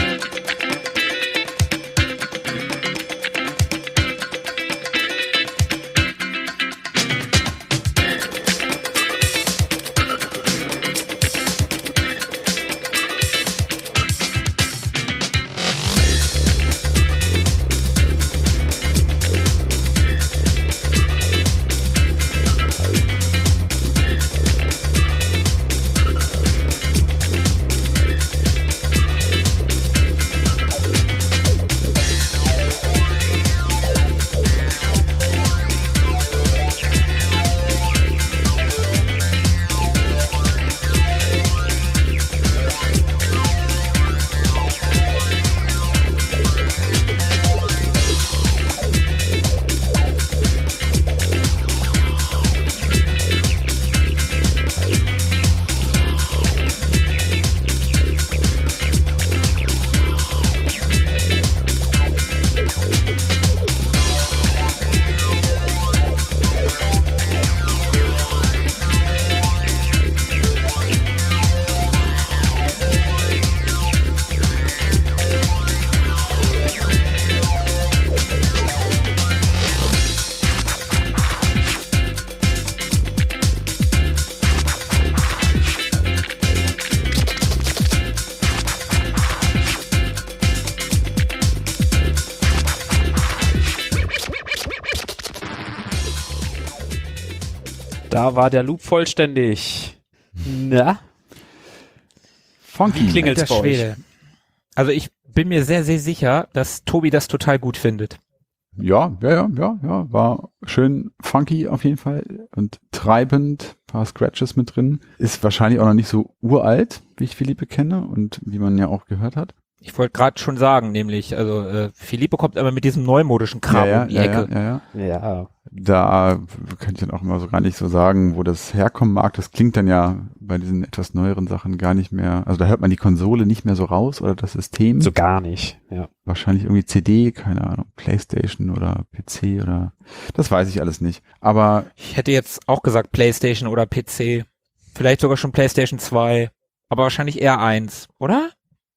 Da war der Loop vollständig. Na? Funky. Wie klingelt's bei euch? Also ich bin mir sehr, sehr sicher, dass Tobi das total gut findet. Ja, war schön funky auf jeden Fall und treibend, paar Scratches mit drin. Ist wahrscheinlich auch noch nicht so uralt, wie ich Philippe kenne und wie man ja auch gehört hat. Ich wollte gerade schon sagen, nämlich, also Philippe kommt immer mit diesem neumodischen Kram um die Ecke. Ja. Da könnte ich dann auch immer so gar nicht so sagen, wo das herkommen mag. Das klingt dann ja bei diesen etwas neueren Sachen gar nicht mehr, also da hört man die Konsole nicht mehr so raus oder das System. So gar nicht, ja. Wahrscheinlich irgendwie CD, keine Ahnung, PlayStation oder PC oder, das weiß ich alles nicht. Aber ich hätte jetzt auch gesagt PlayStation oder PC. Vielleicht sogar schon PlayStation 2, aber wahrscheinlich eher 1, oder?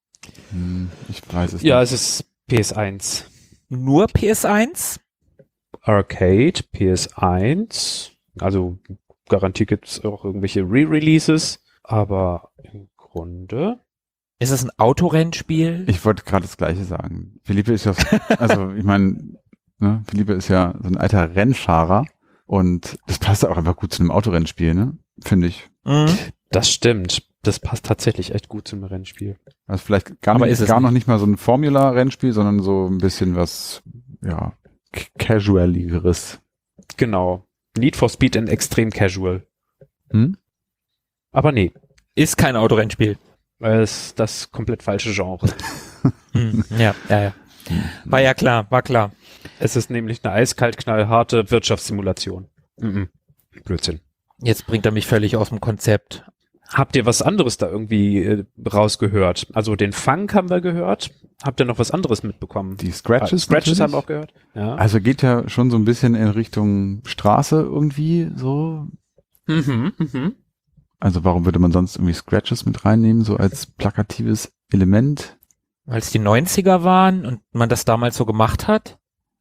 Ich weiß es Ja, nicht. es ist PS1. Nur PS1? Arcade, PS1. Also garantiert gibt's auch irgendwelche Re-Releases, aber im Grunde... Ist es ein Autorennspiel? Ich wollte gerade das Gleiche sagen. Philippe ist ja, also ich meine, ne, Philippe ist ja so ein alter Rennfahrer und das passt auch einfach gut zu einem Autorennspiel, ne? Finde ich. Mhm. Das stimmt. Das passt tatsächlich echt gut zum Rennspiel. Also vielleicht gar noch nicht mal so ein Formula-Rennspiel, sondern so ein bisschen was, ja, casualigeres. Genau. Need for Speed in extrem casual. Aber nee. Ist kein Autorennspiel. Ist das komplett falsche Genre. Ja. War klar. Es ist nämlich eine eiskalt knallharte Wirtschaftssimulation. Blödsinn. Jetzt bringt er mich völlig aus dem Konzept. Habt ihr was anderes da irgendwie rausgehört? Also den Funk haben wir gehört. Habt ihr noch was anderes mitbekommen? Die Scratches haben wir auch gehört. Ja. Also geht ja schon so ein bisschen in Richtung Straße irgendwie so. Also warum würde man sonst irgendwie Scratches mit reinnehmen, so als plakatives Element? Weil es die 90er waren und man das damals so gemacht hat?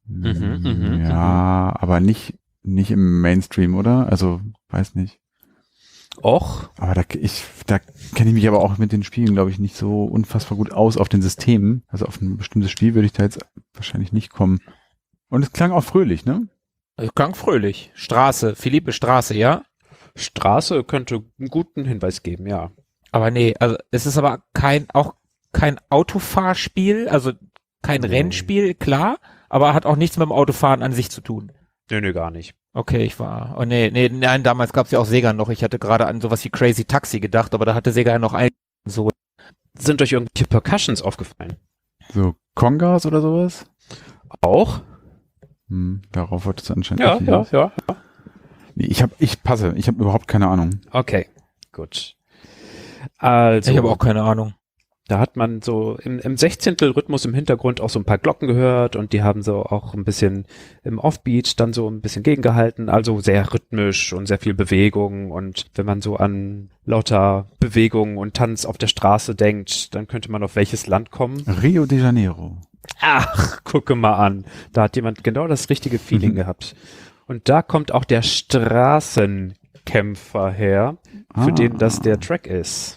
Aber nicht im Mainstream, oder? Also, weiß nicht. Och. Aber da kenne ich mich aber auch mit den Spielen, glaube ich, nicht so unfassbar gut aus auf den Systemen. Also auf ein bestimmtes Spiel würde ich da jetzt wahrscheinlich nicht kommen. Und es klang auch fröhlich, ne? Es klang fröhlich. Straße, Philippe Straße, ja? Straße könnte einen guten Hinweis geben, ja. Aber nee, also es ist aber kein Autofahrspiel, also kein Rennspiel, klar, aber hat auch nichts mit dem Autofahren an sich zu tun. Nee, gar nicht. Okay, nein, damals gab es ja auch Sega noch. Ich hatte gerade an sowas wie Crazy Taxi gedacht, aber da hatte Sega ja noch so. Sind euch irgendwelche Percussions aufgefallen? So Congas oder sowas? Auch? Darauf wolltest du anscheinend Ja. Nee, ich habe überhaupt keine Ahnung. Okay, gut. Also, ich habe auch keine Ahnung. Da hat man so im Sechzehntel-Rhythmus im Hintergrund auch so ein paar Glocken gehört und die haben so auch ein bisschen im Offbeat dann so ein bisschen gegengehalten, also sehr rhythmisch und sehr viel Bewegung, und wenn man so an lauter Bewegung und Tanz auf der Straße denkt, dann könnte man auf welches Land kommen? Rio de Janeiro. Ach, gucke mal an. Da hat jemand genau das richtige Feeling gehabt. Und da kommt auch der Straßenkämpfer her, für den das der Track ist.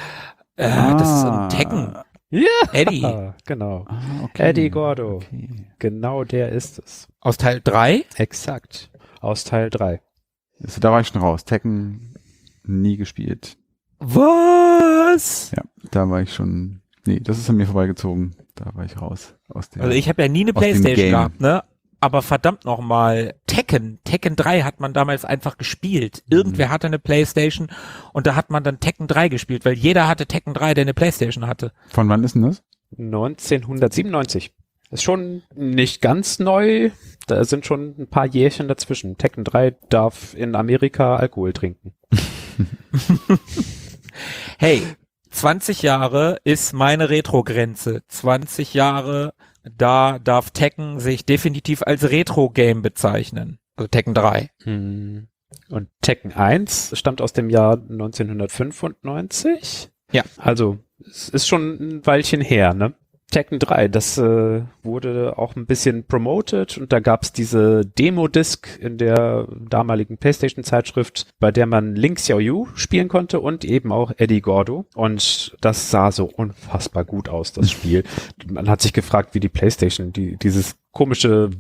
Das ist ein Tekken. Ja, Eddie. Genau. Okay. Eddie Gordo. Okay. Genau der ist es. Aus Teil 3? Exakt. Aus Teil 3. Also, da war ich schon raus. Tekken nie gespielt. Was? Ja, da war ich schon. Nee, das ist an mir vorbeigezogen. Da war ich raus. Also ich habe ja nie eine Playstation gehabt, ne? Aber verdammt nochmal, Tekken 3 hat man damals einfach gespielt. Irgendwer hatte eine Playstation und da hat man dann Tekken 3 gespielt, weil jeder hatte Tekken 3, der eine Playstation hatte. Von wann ist denn das? 1997. Ist schon nicht ganz neu, da sind schon ein paar Jährchen dazwischen. Tekken 3 darf in Amerika Alkohol trinken. Hey, 20 Jahre ist meine Retro-Grenze. 20 Jahre... Da darf Tekken sich definitiv als Retro-Game bezeichnen. Also Tekken 3. Und Tekken 1 stammt aus dem Jahr 1995? Ja. Also, es ist schon ein Weilchen her, ne? Tekken 3, das wurde auch ein bisschen promoted und da gab's diese Demo-Disc in der damaligen PlayStation-Zeitschrift, bei der man Link Xiaoyu spielen konnte und eben auch Eddie Gordo, und das sah so unfassbar gut aus, das Spiel. Man hat sich gefragt, wie die PlayStation dieses komische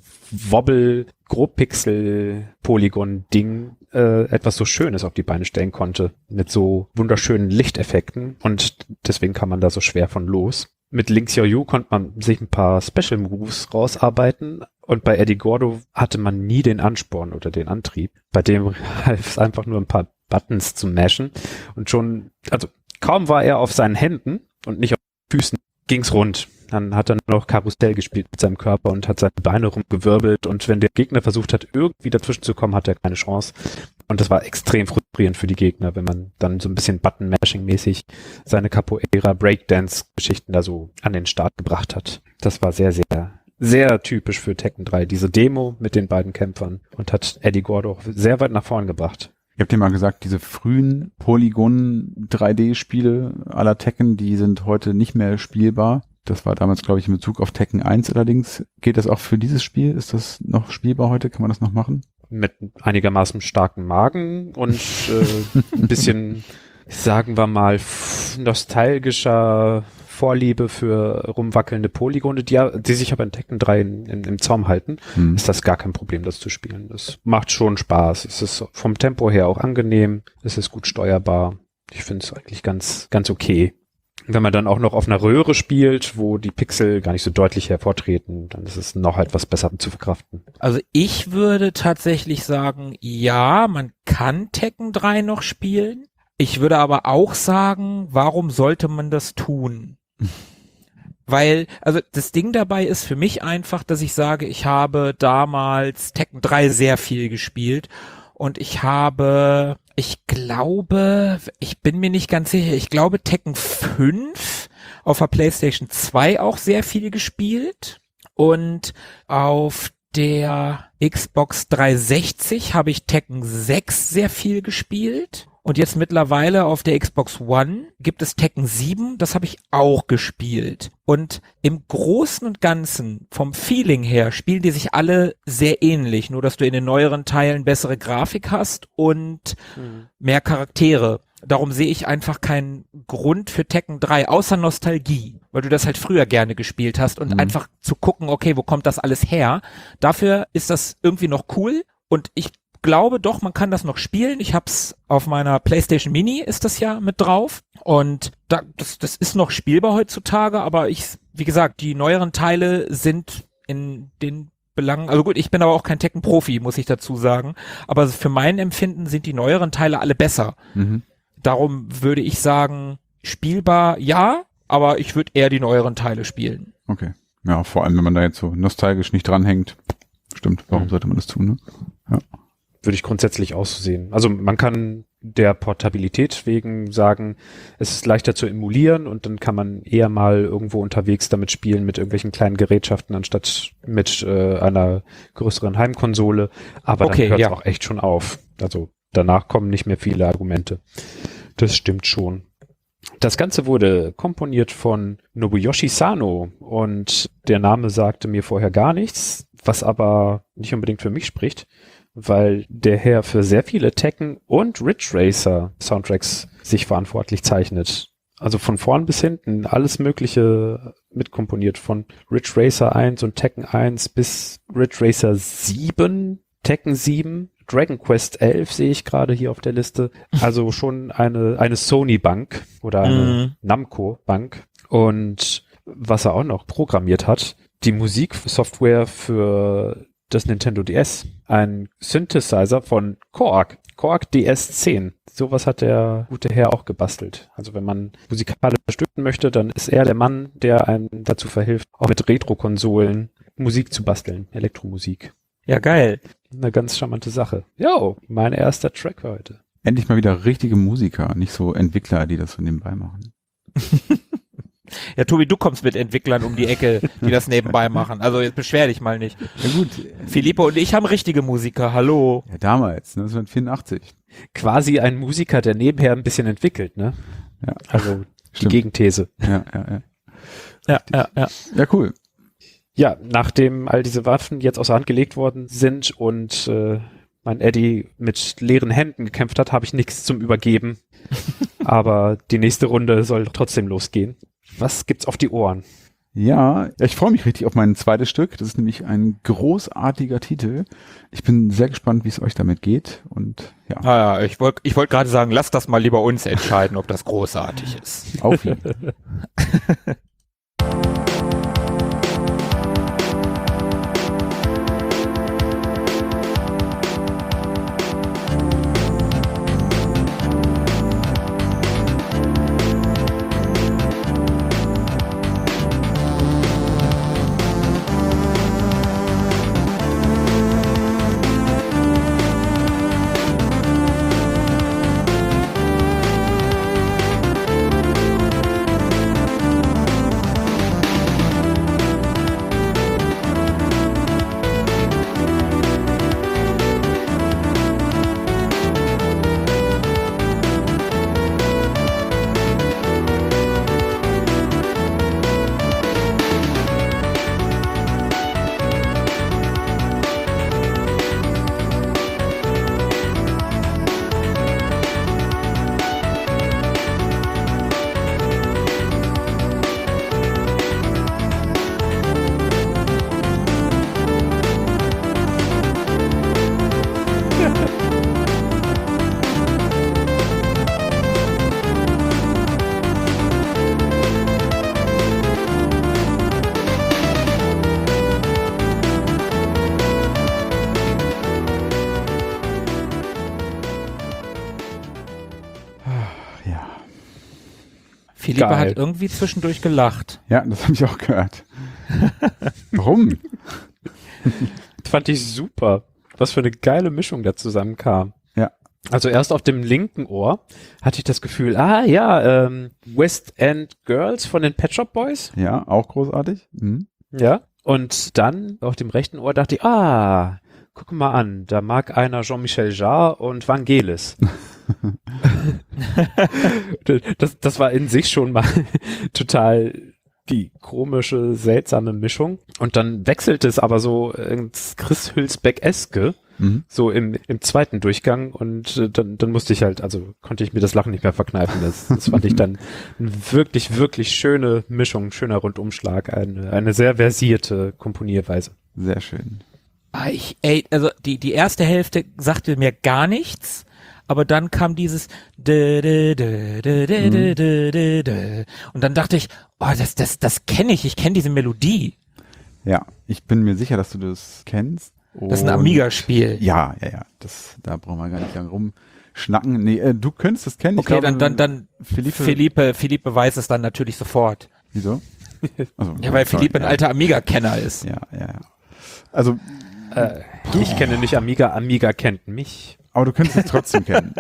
Wobbel-Grobpixel-Polygon-Ding etwas so Schönes auf die Beine stellen konnte, mit so wunderschönen Lichteffekten, und deswegen kam man da so schwer von los. Mit Link Xiaoyu konnte man sich ein paar Special Moves rausarbeiten, und bei Eddie Gordo hatte man nie den Ansporn oder den Antrieb. Bei dem half es einfach nur ein paar Buttons zu mashen, und schon, also kaum war er auf seinen Händen und nicht auf den Füßen, ging's rund. Dann hat er nur noch Karussell gespielt mit seinem Körper und hat seine Beine rumgewirbelt, und wenn der Gegner versucht hat, irgendwie dazwischen zu kommen, hat er keine Chance. Und das war extrem frustrierend für die Gegner, wenn man dann so ein bisschen Button-Mashing-mäßig seine Capoeira-Breakdance-Geschichten da so an den Start gebracht hat. Das war sehr, sehr, sehr typisch für Tekken 3, diese Demo mit den beiden Kämpfern, und hat Eddie Gordo sehr weit nach vorn gebracht. Ich habe dir mal gesagt, diese frühen Polygon-3D-Spiele à la Tekken, die sind heute nicht mehr spielbar. Das war damals, glaube ich, in Bezug auf Tekken 1 allerdings. Geht das auch für dieses Spiel? Ist das noch spielbar heute? Kann man das noch machen? Mit einigermaßen starken Magen und ein bisschen, sagen wir mal, nostalgischer Vorliebe für rumwackelnde Polygone, die sich aber in Tekken 3 im Zaum halten, ist das gar kein Problem, das zu spielen. Das macht schon Spaß. Es ist vom Tempo her auch angenehm. Es ist gut steuerbar. Ich finde es eigentlich ganz okay. Wenn man dann auch noch auf einer Röhre spielt, wo die Pixel gar nicht so deutlich hervortreten, dann ist es noch etwas besser zu verkraften. Also ich würde tatsächlich sagen, ja, man kann Tekken 3 noch spielen. Ich würde aber auch sagen, warum sollte man das tun? Weil, also das Ding dabei ist für mich einfach, dass ich sage, ich habe damals Tekken 3 sehr viel gespielt und ich bin mir nicht ganz sicher, ich glaube Tekken 5 auf der PlayStation 2 auch sehr viel gespielt und auf der Xbox 360 habe ich Tekken 6 sehr viel gespielt. Und jetzt mittlerweile auf der Xbox One gibt es Tekken 7, das habe ich auch gespielt. Und im Großen und Ganzen, vom Feeling her, spielen die sich alle sehr ähnlich, nur dass du in den neueren Teilen bessere Grafik hast und mehr Charaktere. Darum sehe ich einfach keinen Grund für Tekken 3, außer Nostalgie, weil du das halt früher gerne gespielt hast und einfach zu gucken, okay, wo kommt das alles her? Dafür ist das irgendwie noch cool und ich glaube doch, man kann das noch spielen. Ich hab's auf meiner PlayStation Mini, ist das ja mit drauf. Und das ist noch spielbar heutzutage, aber wie gesagt, die neueren Teile sind in den Belangen, also gut, ich bin aber auch kein Tekken-Profi, muss ich dazu sagen. Aber für mein Empfinden sind die neueren Teile alle besser. Darum würde ich sagen, spielbar ja, aber ich würde eher die neueren Teile spielen. Okay. Ja, vor allem, wenn man da jetzt so nostalgisch nicht dranhängt. Stimmt, warum sollte man das tun, ne? Ja. Würde ich grundsätzlich auch so sehen. Also man kann der Portabilität wegen sagen, es ist leichter zu emulieren und dann kann man eher mal irgendwo unterwegs damit spielen mit irgendwelchen kleinen Gerätschaften anstatt mit einer größeren Heimkonsole. Aber dann hört es auch echt schon auf. Also danach kommen nicht mehr viele Argumente. Das stimmt schon. Das Ganze wurde komponiert von Nobuyoshi Sano und der Name sagte mir vorher gar nichts, was aber nicht unbedingt für mich spricht, weil der Herr für sehr viele Tekken und Ridge Racer Soundtracks sich verantwortlich zeichnet. Also von vorn bis hinten alles Mögliche mitkomponiert, von Ridge Racer 1 und Tekken 1 bis Ridge Racer 7, Tekken 7, Dragon Quest 11 sehe ich gerade hier auf der Liste. Also schon eine Sony-Bank oder eine Namco-Bank. Und was er auch noch programmiert hat, die Musiksoftware für das Nintendo DS. Ein Synthesizer von Korg DS10. Sowas hat der gute Herr auch gebastelt. Also wenn man musikalisch unterstützen möchte, dann ist er der Mann, der einem dazu verhilft, auch mit Retro-Konsolen Musik zu basteln. Elektromusik. Ja, geil. Eine ganz charmante Sache. Jo, mein erster Track heute. Endlich mal wieder richtige Musiker, nicht so Entwickler, die das so nebenbei machen. Ja, Tobi, du kommst mit Entwicklern um die Ecke, die das nebenbei machen. Also jetzt beschwer dich mal nicht. Ja gut. Filippo und ich haben richtige Musiker, hallo. Ja, damals, 1984. Quasi ein Musiker, der nebenher ein bisschen entwickelt, ne? Ja. Also die Stimmt. Gegenthese. Ja. Ja, cool. Ja, nachdem all diese Waffen jetzt außer Hand gelegt worden sind und mein Eddie mit leeren Händen gekämpft hat, habe ich nichts zum Übergeben. Aber die nächste Runde soll trotzdem losgehen. Was gibt's auf die Ohren? Ja, ich freue mich richtig auf mein zweites Stück. Das ist nämlich ein großartiger Titel. Ich bin sehr gespannt, wie es euch damit geht. Und ja. Ja, ich wollte gerade sagen, lasst das mal lieber uns entscheiden, ob das großartig ist. Auf jeden Fall. Philippe Geil. hat irgendwie zwischendurch gelacht. Ja, das habe ich auch gehört. Warum? Das fand ich super. Was für eine geile Mischung da zusammenkam. Ja. Also erst auf dem linken Ohr hatte ich das Gefühl, West End Girls von den Pet Shop Boys. Ja, auch großartig. Mhm. Ja. Und dann auf dem rechten Ohr dachte ich, guck mal an, da mag einer Jean-Michel Jarre und Vangelis. das war in sich schon mal total die komische, seltsame Mischung. Und dann wechselte es aber so ins Chris Hülsbeck-eske, so im zweiten Durchgang. Und dann musste ich halt, also konnte ich mir das Lachen nicht mehr verkneifen. Das fand ich dann eine wirklich, wirklich schöne Mischung, ein schöner Rundumschlag, eine sehr versierte Komponierweise. Sehr schön. Also die erste Hälfte sagte mir gar nichts, aber dann kam dieses und dann dachte ich, das kenne ich kenne diese Melodie. Ja, ich bin mir sicher, dass du das kennst. Das ist ein Amiga-Spiel. Ja. Da brauchen wir gar nicht lange rumschnacken. Nee, du könntest es kennen. Okay, ich glaube, dann Philippe weiß es dann natürlich sofort. Wieso? Also, Ja, weil Philippe ein alter Amiga-Kenner ist. Ja. Also, Ich kenne nicht Amiga, Amiga kennt mich. aber du könntest es trotzdem kennen.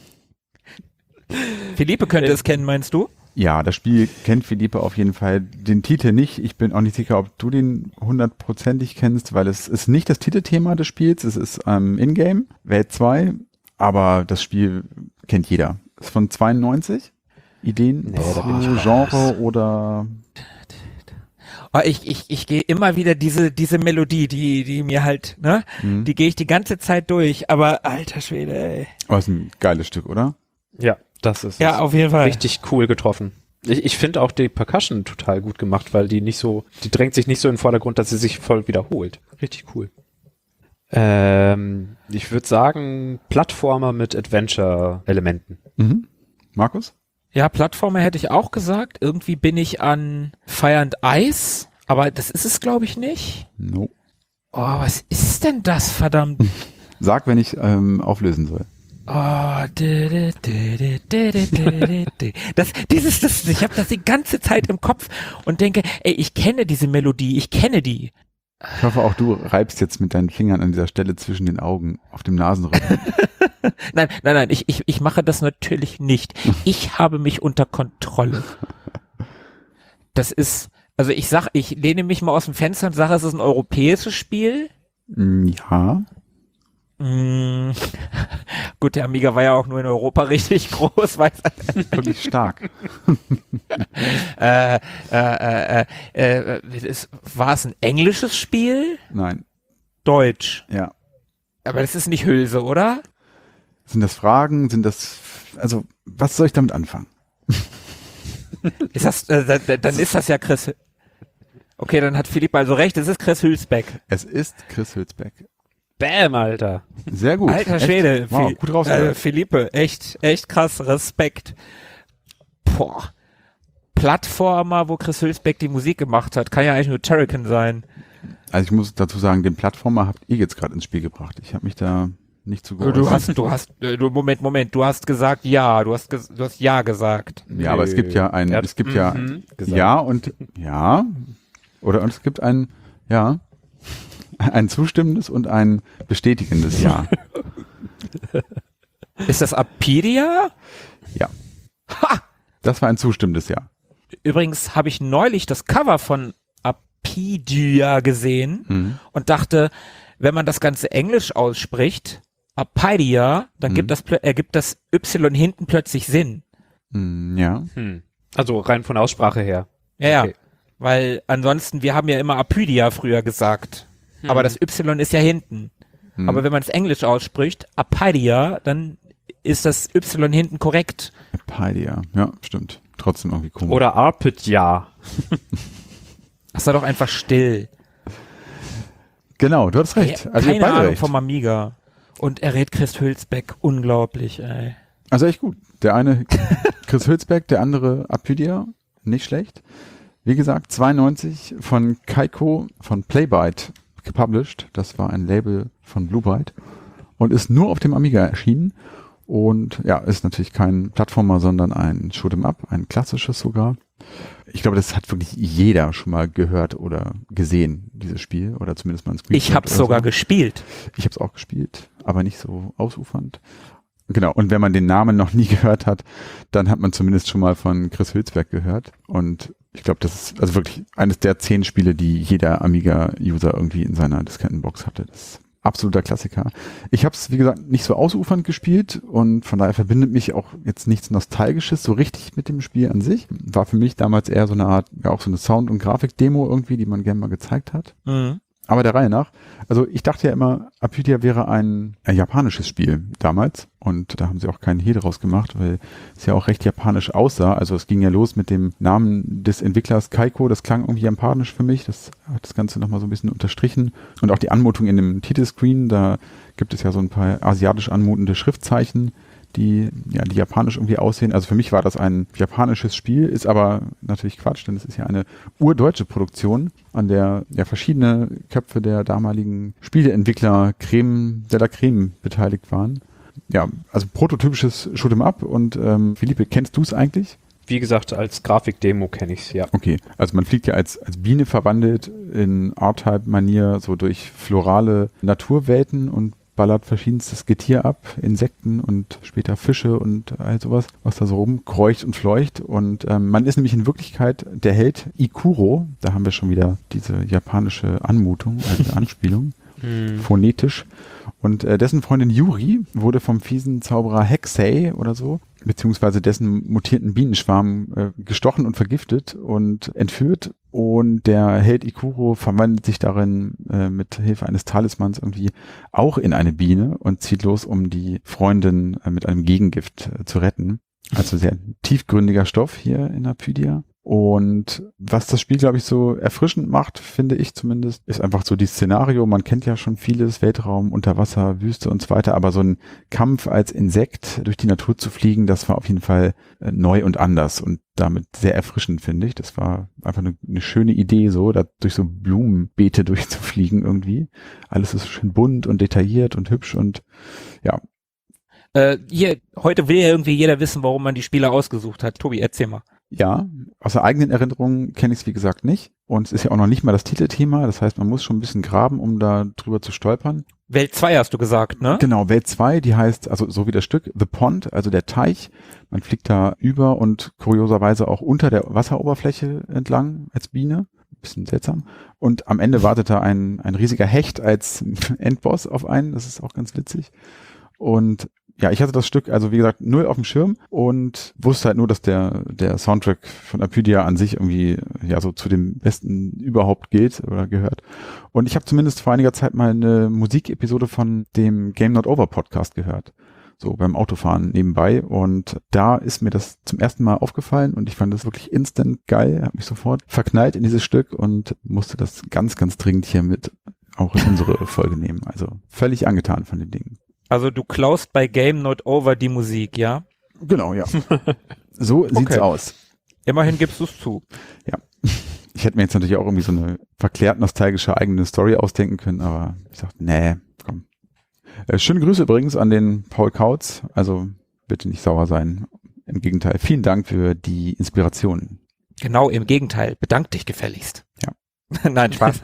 Philippe könnte es kennen, meinst du? Ja, das Spiel kennt Philippe auf jeden Fall. Den Titel nicht. Ich bin auch nicht sicher, ob du den 100%ig kennst, weil es ist nicht das Titelthema des Spiels. Es ist Ingame, Welt 2, aber das Spiel kennt jeder. Ist von 92. Ideen da bin ich zu Genre oder... Oh, ich gehe immer wieder diese Melodie, die mir halt, ne, die gehe ich die ganze Zeit durch, aber alter Schwede, ey. Aber ist ein geiles Stück, oder? Ja, das ist Ja, auf jeden Fall. richtig cool getroffen. Ich finde auch die Percussion total gut gemacht, weil die drängt sich nicht so in den Vordergrund, dass sie sich voll wiederholt. Richtig cool. Ich würde sagen, Plattformer mit Adventure-Elementen. Mhm. Markus? Ja, Plattformer hätte ich auch gesagt. Irgendwie bin ich an Fire and Ice, aber das ist es, glaube ich, nicht. No. Oh, was ist denn das, verdammt? Sag, wenn ich auflösen soll. Oh, ich habe das die ganze Zeit im Kopf und denke, ey, ich kenne diese Melodie, ich kenne die. Ich hoffe, auch du reibst jetzt mit deinen Fingern an dieser Stelle zwischen den Augen auf dem Nasenrücken. Nein, ich mache das natürlich nicht. Ich habe mich unter Kontrolle. Das ist, also ich lehne mich mal aus dem Fenster und sage, es ist ein europäisches Spiel. Ja. Gut, der Amiga war ja auch nur in Europa richtig groß, weiß Wirklich stark. war es ein englisches Spiel? Nein. Deutsch. Ja. Aber das ist nicht Hülse, oder? Sind das Fragen? Also, was soll ich damit anfangen? Ist das, dann ist das ja Chris. Okay, dann hat Philipp also recht, es ist Chris Hülsbeck. Es ist Chris Hülsbeck. Bam, Alter. Sehr gut. Alter Echt? Schwede. Wow, gut rausgehört. Philippe, echt krass, Respekt. Boah. Plattformer, wo Chris Hülsbeck die Musik gemacht hat, kann ja eigentlich nur Turrican sein. Also ich muss dazu sagen, den Plattformer habt ihr jetzt gerade ins Spiel gebracht. Ich habe mich da nicht zu geäußert. Moment, du hast gesagt ja, du hast ja gesagt. Ja, aber es gibt ja ein, Er hat es gibt ja gesagt. ja und ja. Oder und es gibt ein zustimmendes und ein bestätigendes Ja. Ist das Apidia? Ja. Ha! Das war ein zustimmendes Ja. Übrigens habe ich neulich das Cover von Apidia gesehen und dachte, wenn man das Ganze Englisch ausspricht, Apidia, dann ergibt das Y hinten plötzlich Sinn. Ja. Also rein von Aussprache her. Ja, Okay. weil ansonsten, wir haben ja immer Apidia früher gesagt, aber das Y ist ja hinten. Aber wenn man es Englisch ausspricht, Apidia, dann ist das Y hinten korrekt. Apidia. Ja, stimmt. Trotzdem irgendwie komisch. Oder Arpedia. Das war doch einfach still. Genau, du hast recht. Also ihr Keine beide Ahnung recht. vom Amiga. Und er rät Chris Hülsbeck. Unglaublich, ey. Also echt gut. Der eine Chris Hülsbeck, der andere Apidia. Nicht schlecht. Wie gesagt, 92 von Kaiko von Playbyte gepublished. Das war ein Label von Blue Byte und ist nur auf dem Amiga erschienen. Und ja, ist natürlich kein Plattformer, sondern ein Shoot'em-up, ein klassisches sogar. Ich glaube, das hat wirklich jeder schon mal gehört oder gesehen, dieses Spiel, oder zumindest mal ein Screenshot. Ich habe es sogar gespielt. Ich habe es auch gespielt, aber nicht so ausufernd. Genau, und wenn man den Namen noch nie gehört hat, dann hat man zumindest schon mal von Chris Hülsberg gehört. Und ich glaube, das ist also wirklich eines der 10 Spiele, die jeder Amiga-User irgendwie in seiner Diskettenbox hatte. Das ist absoluter Klassiker. Ich habe es, wie gesagt, nicht so ausufernd gespielt und von daher verbindet mich auch jetzt nichts Nostalgisches so richtig mit dem Spiel an sich. War für mich damals eher so eine Art, ja auch so eine Sound- und Grafik-Demo irgendwie, die man gerne mal gezeigt hat. Mhm. Aber der Reihe nach, also ich dachte ja immer, Apydia wäre ein japanisches Spiel damals und da haben sie auch keinen Hehl draus gemacht, weil es ja auch recht japanisch aussah. Also es ging ja los mit dem Namen des Entwicklers Kaiko, das klang irgendwie japanisch für mich, das hat das Ganze nochmal so ein bisschen unterstrichen und auch die Anmutung in dem Titelscreen, da gibt es ja so ein paar asiatisch anmutende Schriftzeichen, die japanisch irgendwie aussehen. Also für mich war das ein japanisches Spiel, ist aber natürlich Quatsch, denn es ist ja eine urdeutsche Produktion, an der ja verschiedene Köpfe der damaligen Spieleentwickler Creme de la Creme beteiligt waren. Ja, also prototypisches Shoot'em-up und Philippe, kennst du es eigentlich? Wie gesagt, als Grafikdemo kenne ich es, ja. Okay, also man fliegt ja als Biene verwandelt in R-Type-Manier so durch florale Naturwelten und ballert verschiedenstes Getier ab, Insekten und später Fische und all sowas, was da so rumkreucht und fleucht. Und man ist nämlich in Wirklichkeit der Held Ikuro. Da haben wir schon wieder diese japanische Anmutung, also Anspielung, phonetisch. Und dessen Freundin Yuri wurde vom fiesen Zauberer Hexei oder so, beziehungsweise dessen mutierten Bienenschwarm gestochen und vergiftet und entführt. Und der Held Ikuro verwandelt sich darin mit Hilfe eines Talismans irgendwie auch in eine Biene und zieht los, um die Freundin mit einem Gegengift zu retten. Also sehr tiefgründiger Stoff hier in Apydia. Und was das Spiel, glaube ich, so erfrischend macht, finde ich zumindest, ist einfach so die Szenario. Man kennt ja schon vieles, Weltraum, Unterwasser, Wüste und so weiter, aber so ein Kampf als Insekt durch die Natur zu fliegen, das war auf jeden Fall neu und anders und damit sehr erfrischend, finde ich. Das war einfach eine schöne Idee, so da durch so Blumenbeete durchzufliegen irgendwie. Alles ist schön bunt und detailliert und hübsch und ja. Heute will ja irgendwie jeder wissen, warum man die Spiele ausgesucht hat. Tobi, erzähl mal. Ja, aus der eigenen Erinnerung kenne ich es wie gesagt nicht. Und es ist ja auch noch nicht mal das Titelthema. Das heißt, man muss schon ein bisschen graben, um da drüber zu stolpern. Welt 2 hast du gesagt, ne? Genau, Welt 2, die heißt, also so wie das Stück, The Pond, also der Teich. Man fliegt da über und kurioserweise auch unter der Wasseroberfläche entlang als Biene. Bisschen seltsam. Und am Ende wartet da ein riesiger Hecht als Endboss auf einen. Das ist auch ganz witzig. Und ja, ich hatte das Stück, also wie gesagt, null auf dem Schirm und wusste halt nur, dass der Soundtrack von Apydia an sich irgendwie ja so zu dem besten überhaupt gilt oder gehört. Und ich habe zumindest vor einiger Zeit mal eine Musikepisode von dem Game Not Over Podcast gehört. So beim Autofahren nebenbei. Und da ist mir das zum ersten Mal aufgefallen und ich fand das wirklich instant geil. Habe mich sofort verknallt in dieses Stück und musste das ganz, ganz dringend hier mit auch in unsere Folge nehmen. Also völlig angetan von den Dingen. Also du klaust bei Game Not Over die Musik, ja? Genau, ja. So sieht's aus. Immerhin gibst du es zu. Ja. Ich hätte mir jetzt natürlich auch irgendwie so eine verklärt nostalgische eigene Story ausdenken können, aber ich dachte, nee, komm. Schöne Grüße übrigens an den Paul Kautz. Also bitte nicht sauer sein. Im Gegenteil. Vielen Dank für die Inspiration. Genau, im Gegenteil. Bedank dich gefälligst. Ja. Nein, Spaß.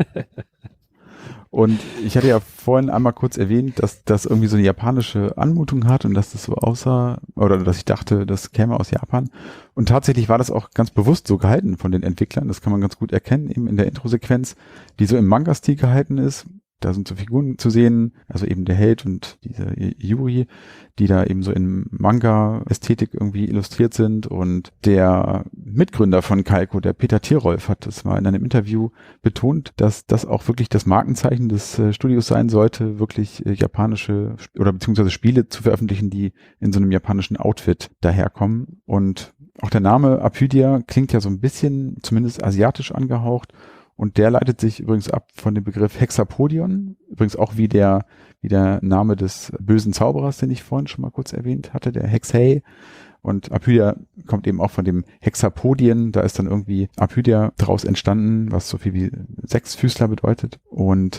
Und ich hatte ja vorhin einmal kurz erwähnt, dass das irgendwie so eine japanische Anmutung hat und dass das so aussah, oder dass ich dachte, das käme aus Japan. Und tatsächlich war das auch ganz bewusst so gehalten von den Entwicklern. Das kann man ganz gut erkennen, eben in der Introsequenz, die so im Manga-Stil gehalten ist. Da sind so Figuren zu sehen, also eben der Held und diese Yuri, die da eben so in Manga-Ästhetik irgendwie illustriert sind. Und der Mitgründer von Kaiko, der Peter Tierolf, hat das mal in einem Interview betont, dass das auch wirklich das Markenzeichen des Studios sein sollte, wirklich japanische oder beziehungsweise Spiele zu veröffentlichen, die in so einem japanischen Outfit daherkommen. Und auch der Name Apydia klingt ja so ein bisschen zumindest asiatisch angehaucht. Und der leitet sich übrigens ab von dem Begriff Hexapodion, übrigens auch wie der Name des bösen Zauberers, den ich vorhin schon mal kurz erwähnt hatte, der Hexei. Und Apydia kommt eben auch von dem Hexapodien, da ist dann irgendwie Apydia draus entstanden, was so viel wie Sechsfüßler bedeutet. Und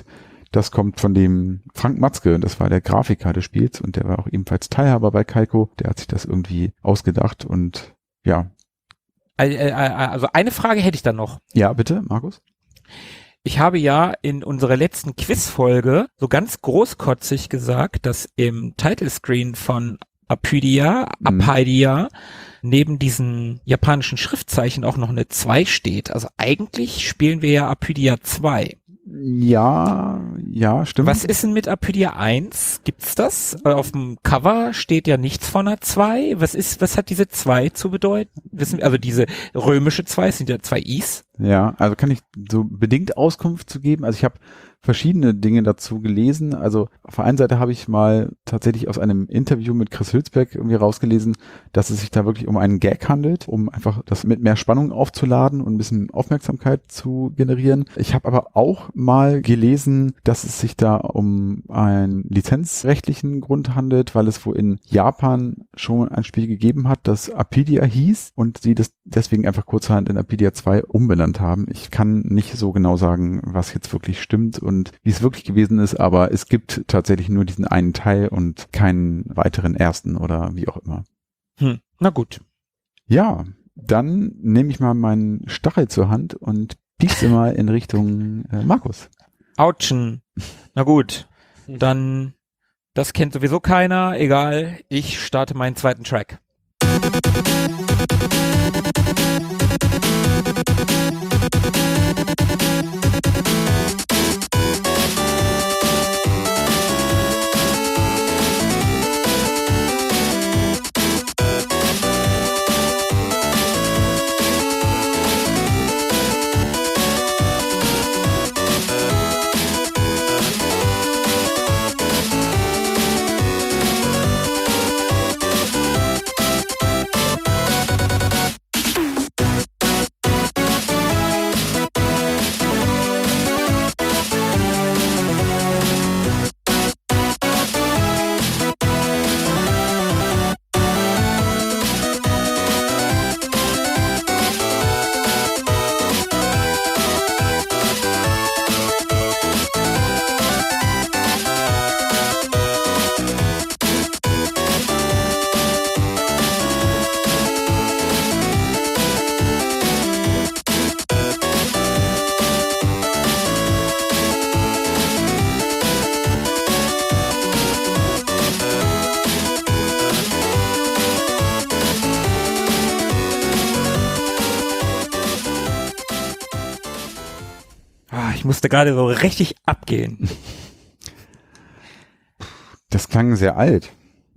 Das kommt von dem Frank Matzke, das war der Grafiker des Spiels und der war auch ebenfalls Teilhaber bei Kaiko. Der hat sich das irgendwie ausgedacht und ja. Also eine Frage hätte ich dann noch. Ja, bitte, Markus? Ich habe ja in unserer letzten Quizfolge so ganz großkotzig gesagt, dass im Titlescreen von Apydia neben diesen japanischen Schriftzeichen auch noch eine 2 steht. Also eigentlich spielen wir ja Apydia 2. Ja, stimmt. Was ist denn mit Apydia 1? Gibt's das? Auf dem Cover steht ja nichts von einer 2. Was hat diese 2 zu bedeuten? Also diese römische 2, es sind ja 2 Is. Ja, also kann ich so bedingt Auskunft zu geben. Also ich habe verschiedene Dinge dazu gelesen. Also auf der einen Seite habe ich mal tatsächlich aus einem Interview mit Chris Hülsbeck irgendwie rausgelesen, dass es sich da wirklich um einen Gag handelt, um einfach das mit mehr Spannung aufzuladen und ein bisschen Aufmerksamkeit zu generieren. Ich habe aber auch mal gelesen, dass es sich da um einen lizenzrechtlichen Grund handelt, weil es wohl in Japan schon ein Spiel gegeben hat, das Apydia hieß und sie das deswegen einfach kurzerhand in Apydia 2 umbenannt haben. Ich kann nicht so genau sagen, was jetzt wirklich stimmt und wie es wirklich gewesen ist, aber es gibt tatsächlich nur diesen einen Teil und keinen weiteren ersten oder wie auch immer. Na gut. Ja, dann nehme ich mal meinen Stachel zur Hand und piekse mal in Richtung Markus. Autschen. Na gut. Dann, das kennt sowieso keiner. Egal, ich starte meinen zweiten Track. Ich musste gerade so richtig abgehen. Das klang sehr alt.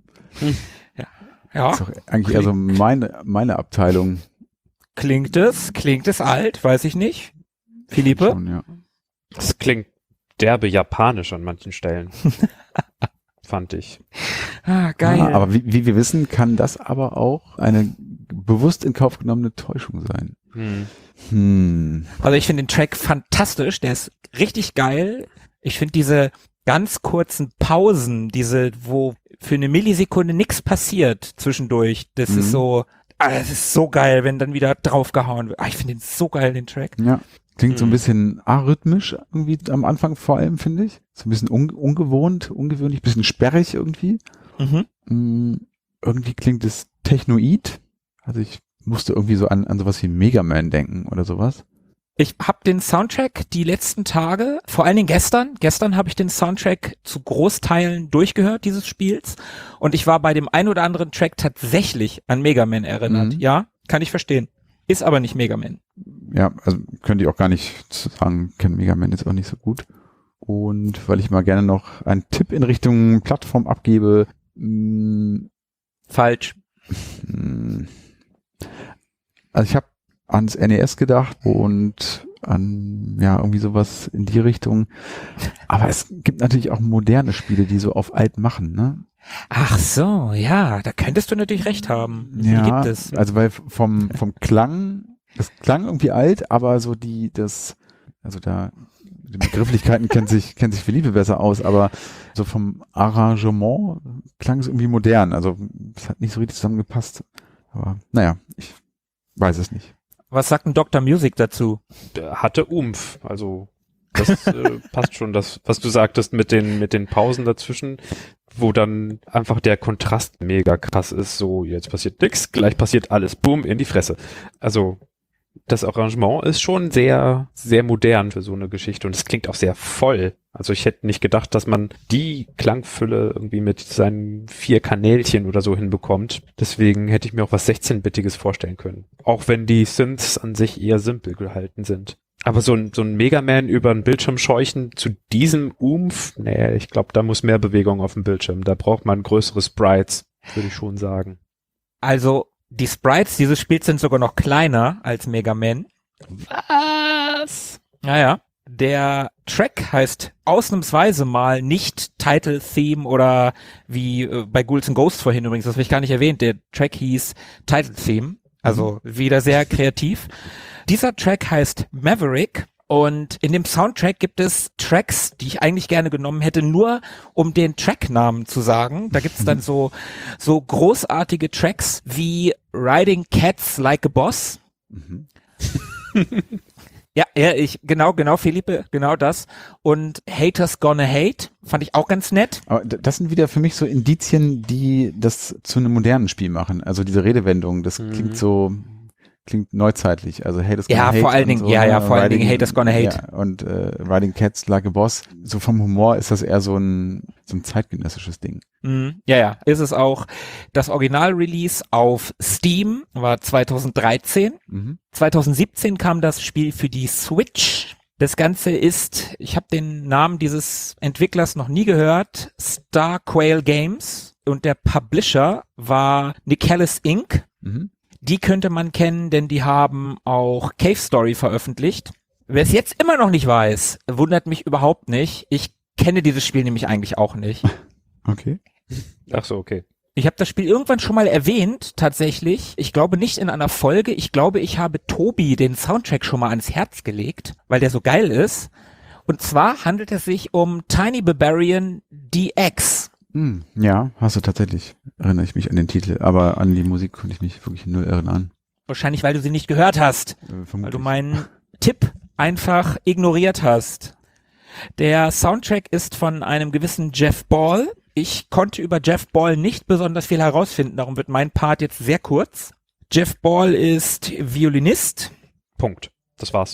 Ja. Das ist doch eigentlich eher so meine Abteilung. Klingt es alt? Weiß ich nicht. Philippe? Schon, ja. Das klingt derbe japanisch an manchen Stellen. Fand ich. Geil. Ja, aber wie wir wissen, kann das aber auch eine bewusst in Kauf genommene Täuschung sein. Also ich finde den Track fantastisch, der ist richtig geil. Ich finde diese ganz kurzen Pausen, wo für eine Millisekunde nichts passiert zwischendurch, das ist so, das ist so geil, wenn dann wieder draufgehauen wird. Ich finde den so geil, den Track. Ja, klingt so ein bisschen arrhythmisch irgendwie am Anfang vor allem, finde ich. So ein bisschen ungewöhnlich, bisschen sperrig irgendwie. Irgendwie klingt es technoid. Also ich musste irgendwie so an sowas wie Mega Man denken oder sowas. Ich habe den Soundtrack die letzten Tage, vor allen Dingen gestern habe ich den Soundtrack zu Großteilen durchgehört dieses Spiels und ich war bei dem ein oder anderen Track tatsächlich an Mega Man erinnert. Ja, kann ich verstehen. Ist aber nicht Mega Man. Ja, also könnte ich auch gar nicht sagen, kenne Mega Man jetzt auch nicht so gut. Und weil ich mal gerne noch einen Tipp in Richtung Plattform abgebe. Falsch. Also ich habe ans NES gedacht und an irgendwie sowas in die Richtung. Aber es gibt natürlich auch moderne Spiele, die so auf alt machen, ne? Ach so, ja, da könntest du natürlich recht haben. Die Ja, gibt es. also weil vom Klang, das klang irgendwie alt, aber so die Begrifflichkeiten kennt sich Philippe besser aus, aber so vom Arrangement klang es irgendwie modern. Also es hat nicht so richtig zusammengepasst. Aber naja, ich weiß es nicht. Was sagt ein Dr. Music dazu? Der hatte Umf, also Das passt schon, das, was du sagtest mit den Pausen dazwischen, wo dann einfach der Kontrast mega krass ist, so jetzt passiert nix, gleich passiert alles, boom, in die Fresse. Also das Arrangement ist schon sehr, sehr modern für so eine Geschichte und es klingt auch sehr voll. Also ich hätte nicht gedacht, dass man die Klangfülle irgendwie mit seinen 4 Kanälchen oder so hinbekommt. Deswegen hätte ich mir auch was 16-Bittiges vorstellen können. Auch wenn die Synths an sich eher simpel gehalten sind. Aber so ein Mega Man über den Bildschirm scheuchen zu diesem Umf, nee, ich glaube, da muss mehr Bewegung auf dem Bildschirm. Da braucht man größere Sprites, würde ich schon sagen. Also die Sprites dieses Spiels sind sogar noch kleiner als Mega Man. Was? Naja, der Track heißt ausnahmsweise mal nicht Title Theme oder wie bei Ghouls and Ghosts vorhin übrigens, das habe ich gar nicht erwähnt, der Track hieß Title Theme, also wieder sehr kreativ. Dieser Track heißt Maverick und in dem Soundtrack gibt es Tracks, die ich eigentlich gerne genommen hätte, nur um den Tracknamen zu sagen. Da gibt es dann so großartige Tracks wie Riding Cats Like a Boss. Mhm. Ja, genau, Felipe, genau das. Und Haters Gonna Hate fand ich auch ganz nett. Aber das sind wieder für mich so Indizien, die das zu einem modernen Spiel machen. Also diese Redewendung, das klingt neuzeitlich. Also Haters Gonna Hate. Vor allen Dingen, vor allen Dingen Haters Gonna Hate. Ja, und Riding Cats Like a Boss. So vom Humor ist das eher so ein zeitgenössisches Ding. Ja, ist es auch. Das Original-Release auf Steam war 2013. 2017 kam das Spiel für die Switch. Das Ganze ist, ich habe den Namen dieses Entwicklers noch nie gehört, Star Quail Games. Und der Publisher war Nicalis Inc. Die könnte man kennen, denn die haben auch Cave Story veröffentlicht. Wer es jetzt immer noch nicht weiß, wundert mich überhaupt nicht. Ich kenne dieses Spiel nämlich eigentlich auch nicht. Okay. Ach so, okay. Ich habe das Spiel irgendwann schon mal erwähnt, tatsächlich. Ich glaube nicht in einer Folge. Ich glaube, ich habe Tobi den Soundtrack schon mal ans Herz gelegt, weil der so geil ist. Und zwar handelt es sich um Tiny Barbarian DX. Ja, hast du tatsächlich. Erinnere ich mich an den Titel, aber an die Musik konnte ich mich wirklich null erinnern. Wahrscheinlich, weil du sie nicht gehört hast. Weil du meinen Tipp einfach ignoriert hast. Der Soundtrack ist von einem gewissen Jeff Ball. Ich konnte über Jeff Ball nicht besonders viel herausfinden, darum wird mein Part jetzt sehr kurz. Jeff Ball ist Violinist. Punkt. Das war's.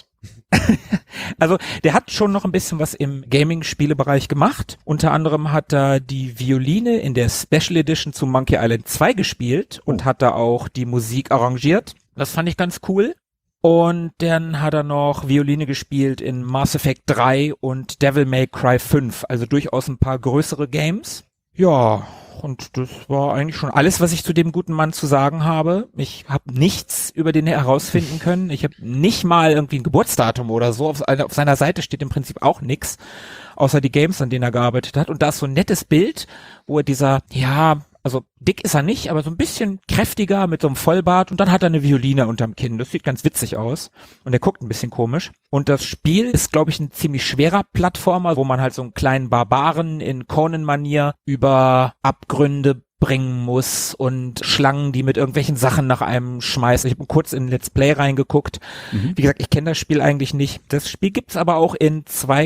Also der hat schon noch ein bisschen was im Gaming-Spielebereich gemacht. Unter anderem hat er die Violine in der Special Edition zu Monkey Island 2 gespielt und hat da auch die Musik arrangiert. Das fand ich ganz cool. Und dann hat er noch Violine gespielt in Mass Effect 3 und Devil May Cry 5. Also durchaus ein paar größere Games. Ja, und das war eigentlich schon alles, was ich zu dem guten Mann zu sagen habe. Ich habe nichts über den herausfinden können. Ich habe nicht mal irgendwie ein Geburtsdatum oder so. Auf seiner Seite steht im Prinzip auch nichts, außer die Games, an denen er gearbeitet hat. Und da ist so ein nettes Bild, wo er also dick ist er nicht, aber so ein bisschen kräftiger mit so einem Vollbart und dann hat er eine Violine unterm Kinn. Das sieht ganz witzig aus und er guckt ein bisschen komisch. Und das Spiel ist, glaube ich, ein ziemlich schwerer Plattformer, wo man halt so einen kleinen Barbaren in Conan-Manier über Abgründe bringen muss und Schlangen, die mit irgendwelchen Sachen nach einem schmeißen. Ich habe kurz in Let's Play reingeguckt. Wie gesagt, ich kenne das Spiel eigentlich nicht. Das Spiel gibt's aber auch in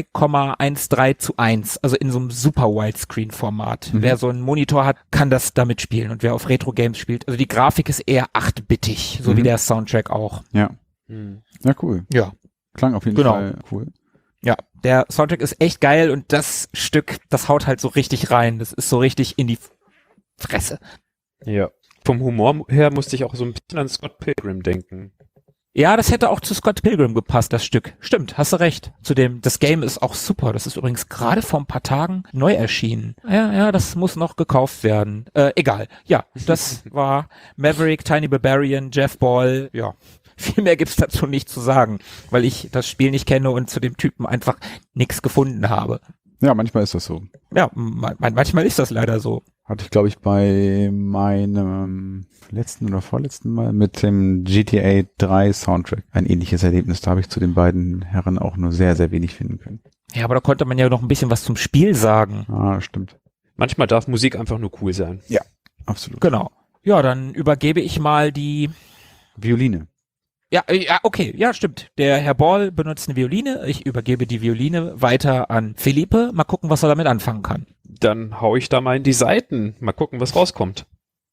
2,13:1, also in so einem super Widescreen-Format. Wer so einen Monitor hat, kann das damit spielen und wer auf Retro-Games spielt. Also die Grafik ist eher 8-bittig, so wie der Soundtrack auch. Ja. Ja, cool. Ja. Klang auf jeden Fall cool. Ja, der Soundtrack ist echt geil und das Stück, das haut halt so richtig rein. Das ist so richtig in die Fresse. Ja. Vom Humor her musste ich auch so ein bisschen an Scott Pilgrim denken. Ja, das hätte auch zu Scott Pilgrim gepasst, das Stück. Stimmt, hast du recht. Das Game ist auch super. Das ist übrigens gerade vor ein paar Tagen neu erschienen. Ja, das muss noch gekauft werden. Egal. Ja, das war Maverick, Tiny Barbarian, Jeff Ball. Ja, viel mehr gibt's dazu nicht zu sagen, weil ich das Spiel nicht kenne und zu dem Typen einfach nichts gefunden habe. Ja, manchmal ist das so. Ja, manchmal ist das leider so. Hatte ich, glaube ich, bei meinem letzten oder vorletzten Mal mit dem GTA 3 Soundtrack ein ähnliches Erlebnis. Da habe ich zu den beiden Herren auch nur sehr, sehr wenig finden können. Ja, aber da konnte man ja noch ein bisschen was zum Spiel sagen. Ah, stimmt. Manchmal darf Musik einfach nur cool sein. Ja, absolut. Genau. Ja, dann übergebe ich mal die Violine. Ja, okay, ja, stimmt. Der Herr Ball benutzt eine Violine. Ich übergebe die Violine weiter an Felipe. Mal gucken, was er damit anfangen kann. Dann hau ich da mal in die Seiten. Mal gucken, was rauskommt.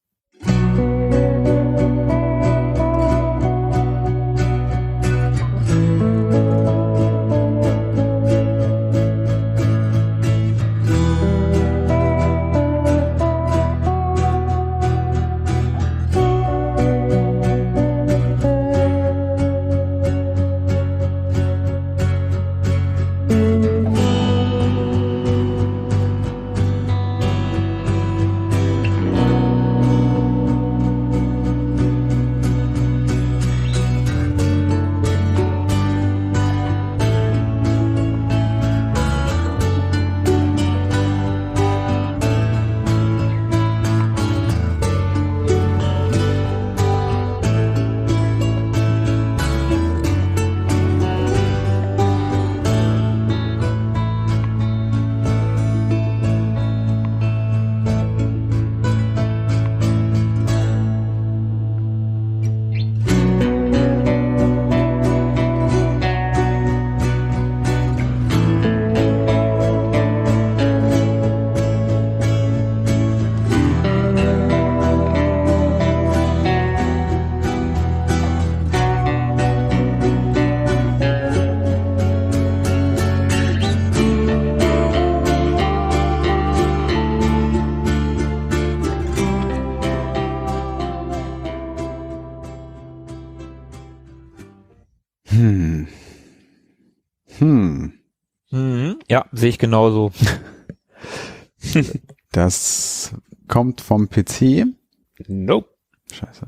Ja, sehe ich genauso. Das kommt vom PC. Nope. Scheiße.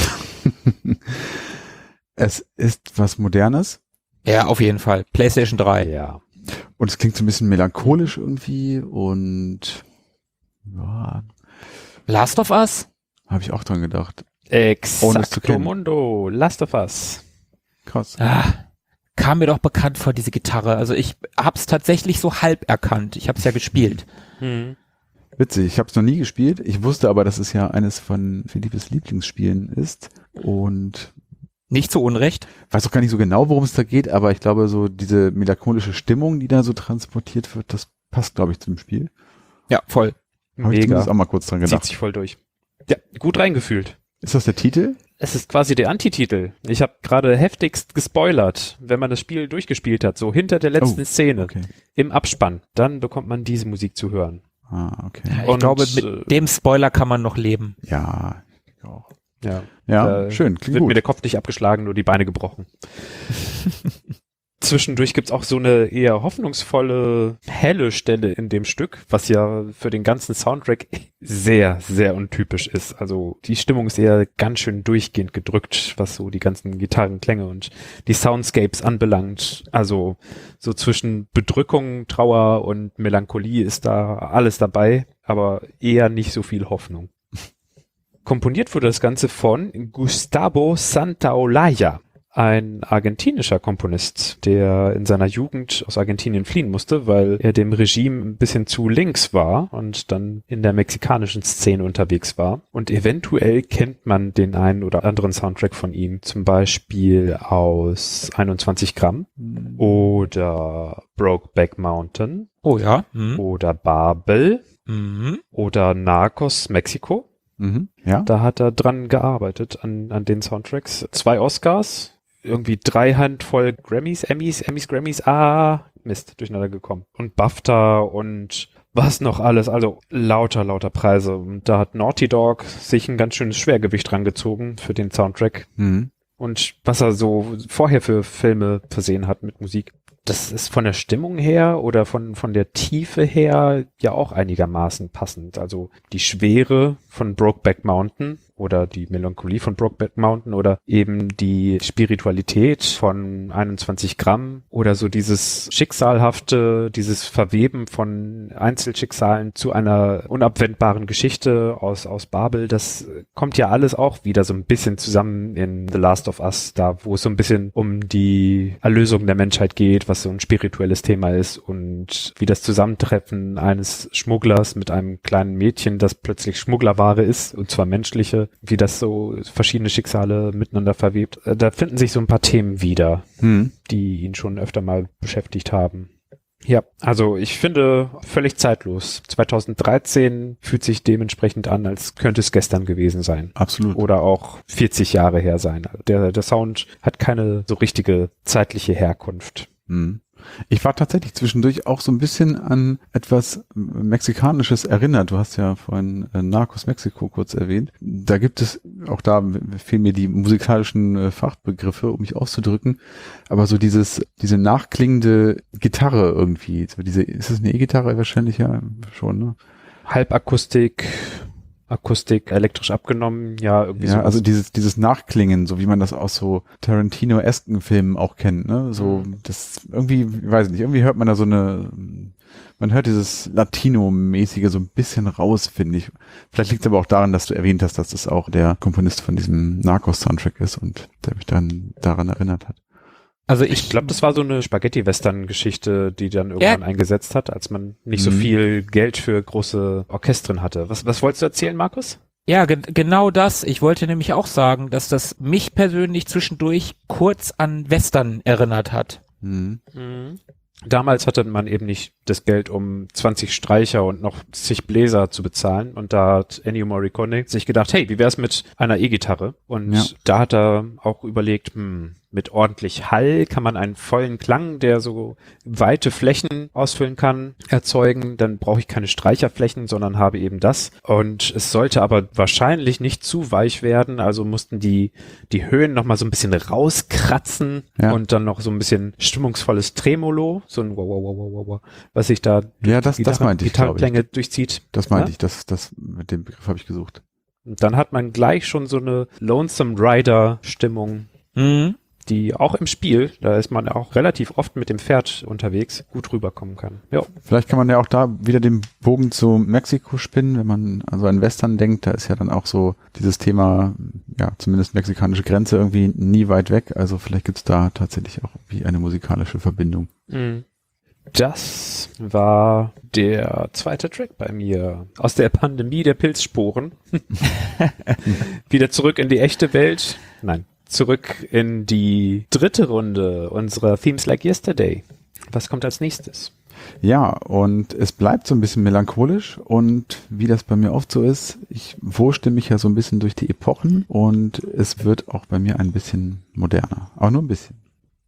Es ist was Modernes. Ja, auf jeden Fall. PlayStation 3. Ja. Und es klingt so ein bisschen melancholisch irgendwie und ja, Last of Us? habe ich auch dran gedacht. Ohne es zu Exacto kennen. Mundo. Last of Us. Krass. Kam mir doch bekannt vor, diese Gitarre. Also ich hab's tatsächlich so halb erkannt. Ich hab's ja gespielt. Witzig, ich habe es noch nie gespielt. Ich wusste aber, dass es ja eines von Felipes Lieblingsspielen ist und Nicht zu Unrecht. weiß auch gar nicht so genau, worum es da geht, aber ich glaube, so diese melancholische Stimmung, die da so transportiert wird, das passt, glaube ich, zum Spiel. Ja, voll. Habe ich zumindest auch mal kurz dran Zieht gedacht. sich voll durch. Ja, gut reingefühlt. Ist das der Titel? Es ist quasi der Antititel. Ich habe gerade heftigst gespoilert, wenn man das Spiel durchgespielt hat, so hinter der letzten Szene, Okay. im Abspann, dann bekommt man diese Musik zu hören. Ah, okay. Ich Und, glaube, mit dem Spoiler kann man noch leben. Ja, ich auch. Ja, Ja, schön, klingt wird mir gut. der Kopf nicht abgeschlagen, nur die Beine gebrochen. Zwischendurch gibt's auch so eine eher hoffnungsvolle, helle Stelle in dem Stück, was ja für den ganzen Soundtrack sehr, sehr untypisch ist. Also die Stimmung ist eher ganz schön durchgehend gedrückt, was so die ganzen Gitarrenklänge und die Soundscapes anbelangt. Also so zwischen Bedrückung, Trauer und Melancholie ist da alles dabei, aber eher nicht so viel Hoffnung. Komponiert wurde das Ganze von Gustavo Santaolalla, ein argentinischer Komponist, der in seiner Jugend aus Argentinien fliehen musste, weil er dem Regime ein bisschen zu links war und dann in der mexikanischen Szene unterwegs war. Und eventuell kennt man den einen oder anderen Soundtrack von ihm, zum Beispiel aus 21 Gramm oder Brokeback Mountain Oh ja. oder Babel Mhm. oder Narcos Mexiko. Mhm. Ja. Da hat er dran gearbeitet an den Soundtracks. 2 Oscars, irgendwie 3 Handvoll Grammys, Emmys, Grammys, Mist, durcheinander gekommen. Und BAFTA und was noch alles, also lauter Preise. Und da hat Naughty Dog sich ein ganz schönes Schwergewicht dran gezogen für den Soundtrack. Mhm. Und was er so vorher für Filme versehen hat mit Musik. Das ist von der Stimmung her oder von der Tiefe her ja auch einigermaßen passend. Also die Schwere von Brokeback Mountain oder die Melancholie von Brokeback Mountain oder eben die Spiritualität von 21 Gramm oder so dieses Schicksalhafte, dieses Verweben von Einzelschicksalen zu einer unabwendbaren Geschichte aus Babel. Das kommt ja alles auch wieder so ein bisschen zusammen in The Last of Us, da wo es so ein bisschen um die Erlösung der Menschheit geht, was was so ein spirituelles Thema ist und wie das Zusammentreffen eines Schmugglers mit einem kleinen Mädchen, das plötzlich Schmugglerware ist, und zwar menschliche, wie das so verschiedene Schicksale miteinander verwebt. Da finden sich so ein paar Themen wieder, die ihn schon öfter mal beschäftigt haben. Ja, also ich finde völlig zeitlos. 2013 fühlt sich dementsprechend an, als könnte es gestern gewesen sein. Absolut. Oder auch 40 Jahre her sein. Der Sound hat keine so richtige zeitliche Herkunft. Ich war tatsächlich zwischendurch auch so ein bisschen an etwas Mexikanisches erinnert. Du hast ja vorhin Narcos Mexiko kurz erwähnt. Da gibt es, auch da fehlen mir die musikalischen Fachbegriffe, um mich auszudrücken, aber so diese nachklingende Gitarre irgendwie. Ist das eine E-Gitarre wahrscheinlich? Ja, schon, ne? Halbakustik, Akustik elektrisch abgenommen, ja, irgendwie so. Ja, also dieses Nachklingen, so wie man das aus so Tarantino-esken Filmen auch kennt, ne? So, das irgendwie, ich weiß nicht, irgendwie hört man da man hört dieses Latino-mäßige so ein bisschen raus, finde ich. Vielleicht liegt es aber auch daran, dass du erwähnt hast, dass das auch der Komponist von diesem Narcos-Soundtrack ist und der mich dann daran erinnert hat. Also ich glaube, das war so eine Spaghetti-Western-Geschichte, die dann irgendwann eingesetzt hat, als man nicht so viel Geld für große Orchestren hatte. Was wolltest du erzählen, Markus? Ja, genau das. Ich wollte nämlich auch sagen, dass das mich persönlich zwischendurch kurz an Western erinnert hat. Damals hatte man eben nicht das Geld, um 20 Streicher und noch zig Bläser zu bezahlen. Und da hat Ennio Morricone sich gedacht, hey, wie wär's mit einer E-Gitarre? Und da hat er auch überlegt, mit ordentlich Hall kann man einen vollen Klang, der so weite Flächen ausfüllen kann, erzeugen. Dann brauche ich keine Streicherflächen, sondern habe eben das. Und es sollte aber wahrscheinlich nicht zu weich werden. Also mussten die Höhen noch mal so ein bisschen rauskratzen und dann noch so ein bisschen stimmungsvolles Tremolo, so ein wow, was sich da das meinte ich, Gitarrenklänge durchzieht. Das meinte ich, das mit dem Begriff habe ich gesucht. Und dann hat man gleich schon so eine Lonesome Rider Stimmung. Die auch im Spiel, da ist man auch relativ oft mit dem Pferd unterwegs, gut rüberkommen kann. Ja. Vielleicht kann man ja auch da wieder den Bogen zu Mexiko spinnen, wenn man an so einen Western denkt, da ist ja dann auch so dieses Thema, ja, zumindest mexikanische Grenze irgendwie nie weit weg, also vielleicht gibt's da tatsächlich auch wie eine musikalische Verbindung. Das war der zweite Track bei mir aus der Pandemie der Pilzsporen. Wieder zurück in die echte Welt. Nein. Zurück in die dritte Runde unserer Themes Like Yesterday. Was kommt als nächstes? Ja, und es bleibt so ein bisschen melancholisch und wie das bei mir oft so ist, ich wurste mich ja so ein bisschen durch die Epochen und es wird auch bei mir ein bisschen moderner, aber nur ein bisschen.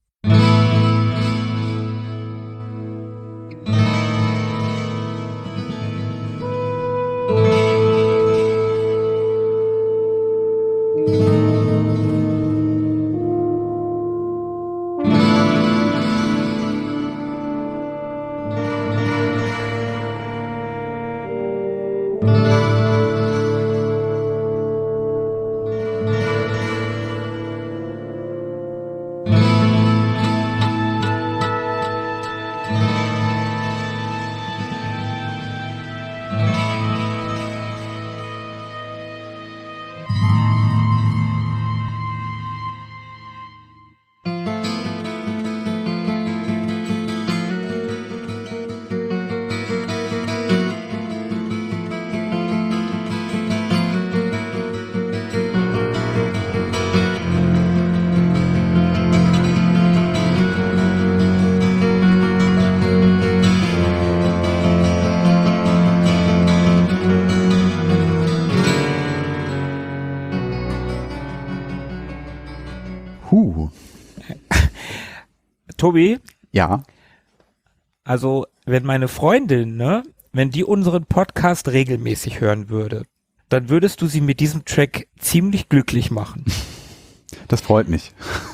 Tobi? Ja. Also, wenn meine Freundin, wenn die unseren Podcast regelmäßig hören würde, dann würdest du sie mit diesem Track ziemlich glücklich machen. Das freut mich.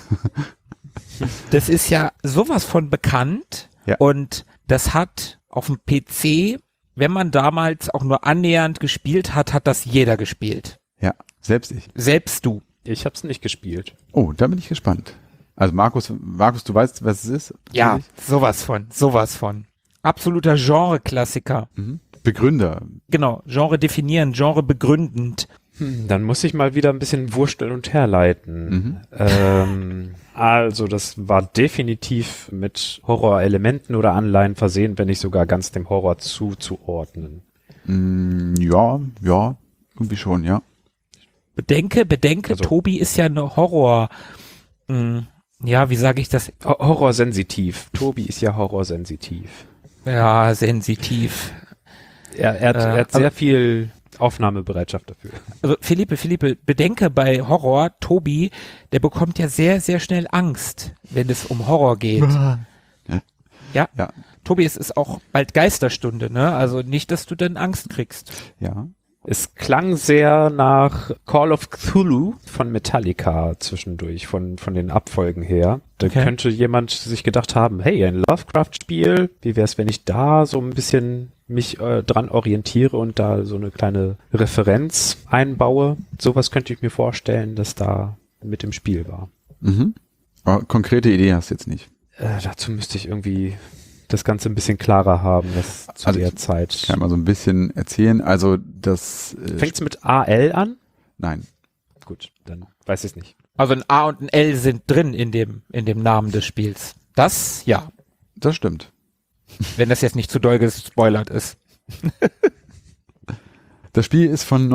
Das ist ja sowas von bekannt und das hat auf dem PC, wenn man damals auch nur annähernd gespielt hat, hat das jeder gespielt. Ja, selbst ich. Selbst du. Ich hab's nicht gespielt. Oh, da bin ich gespannt. Also Markus, du weißt, was es ist? Ja, sowas von. Absoluter Genre-Klassiker. Begründer. Genau, Genre definieren, Genre begründend. Dann muss ich mal wieder ein bisschen wursteln und herleiten. Also das war definitiv mit Horrorelementen oder Anleihen versehen, wenn nicht sogar ganz dem Horror zuzuordnen. Ja, irgendwie schon, ja. Bedenke, Also- Tobi ist ja eine Horror, wie sage ich das? Horrorsensitiv. Tobi ist ja horrorsensitiv. Ja, sensitiv. Er hat sehr viel Aufnahmebereitschaft dafür. Also Philippe, bedenke bei Horror, Tobi, der bekommt ja sehr, sehr schnell Angst, wenn es um Horror geht. Ja. Tobi, es ist auch bald Geisterstunde, ne? Also nicht, dass du dann Angst kriegst. Ja. Es klang sehr nach Call of Cthulhu von Metallica zwischendurch, von den Abfolgen her. Da könnte jemand sich gedacht haben, hey, ein Lovecraft-Spiel, wie wäre es, wenn ich da so ein bisschen mich dran orientiere und da so eine kleine Referenz einbaue. Sowas könnte ich mir vorstellen, dass da mit im Spiel war. Aber konkrete Idee hast du jetzt nicht. Dazu müsste ich irgendwie das Ganze ein bisschen klarer haben, das zu Also der Zeit. Ich kann mal so ein bisschen erzählen. Also das... Fängt's mit AL an? Nein. Gut, dann weiß ich es nicht. Also ein A und ein L sind drin in dem Namen des Spiels. Das, ja. Das stimmt. Wenn das jetzt nicht zu doll gespoilert ist. Das Spiel ist von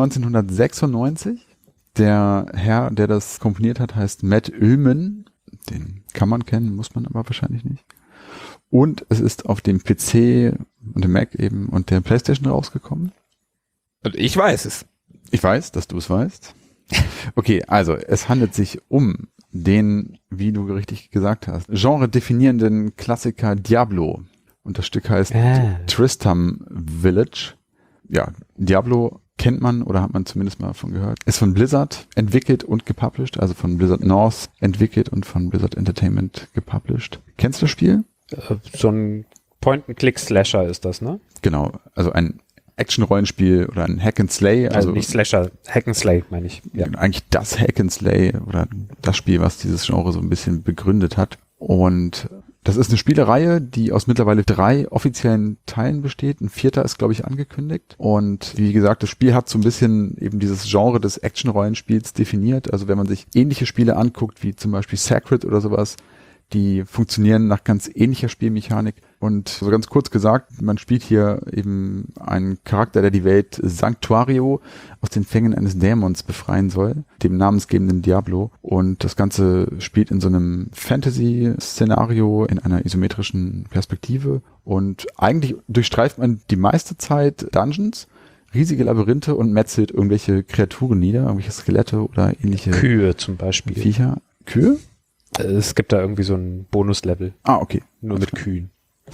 1996. Der Herr, der das komponiert hat, heißt Matt Uelmen. Den kann man kennen, muss man aber wahrscheinlich nicht. Und es ist auf dem PC und dem Mac eben und der PlayStation rausgekommen. Und ich weiß es. Ich weiß, dass du es weißt. Okay, also es handelt sich um den, wie du richtig gesagt hast, genre-definierenden Klassiker Diablo. Und das Stück heißt Tristram Village. Ja, Diablo kennt man oder hat man zumindest mal davon gehört. Ist von Blizzard entwickelt und gepublished, also von Blizzard North entwickelt und von Blizzard Entertainment gepublished. Kennst du das Spiel? So ein Point-and-Click-Slasher ist das, ne? Genau, also ein Action-Rollenspiel oder ein Hack-and-Slay. Also nicht Slasher, Hack-and-Slay meine ich. Ja. Eigentlich das Hack-and-Slay oder das Spiel, was dieses Genre so ein bisschen begründet hat. Und das ist eine Spielereihe, die aus mittlerweile 3 offiziellen Teilen besteht. Ein 4. ist, glaube ich, angekündigt. Und wie gesagt, das Spiel hat so ein bisschen eben dieses Genre des Action-Rollenspiels definiert. Also wenn man sich ähnliche Spiele anguckt, wie zum Beispiel Sacred oder sowas, die funktionieren nach ganz ähnlicher Spielmechanik. Und so ganz kurz gesagt, man spielt hier eben einen Charakter, der die Welt Sanctuario aus den Fängen eines Dämons befreien soll, dem namensgebenden Diablo. Und das Ganze spielt in so einem Fantasy-Szenario in einer isometrischen Perspektive. Und eigentlich durchstreift man die meiste Zeit Dungeons, riesige Labyrinthe und metzelt irgendwelche Kreaturen nieder, irgendwelche Skelette oder ähnliche Kühe zum Beispiel. Viecher. Kühe? Es gibt da irgendwie so ein Bonuslevel. Okay. Nur mit Kühen.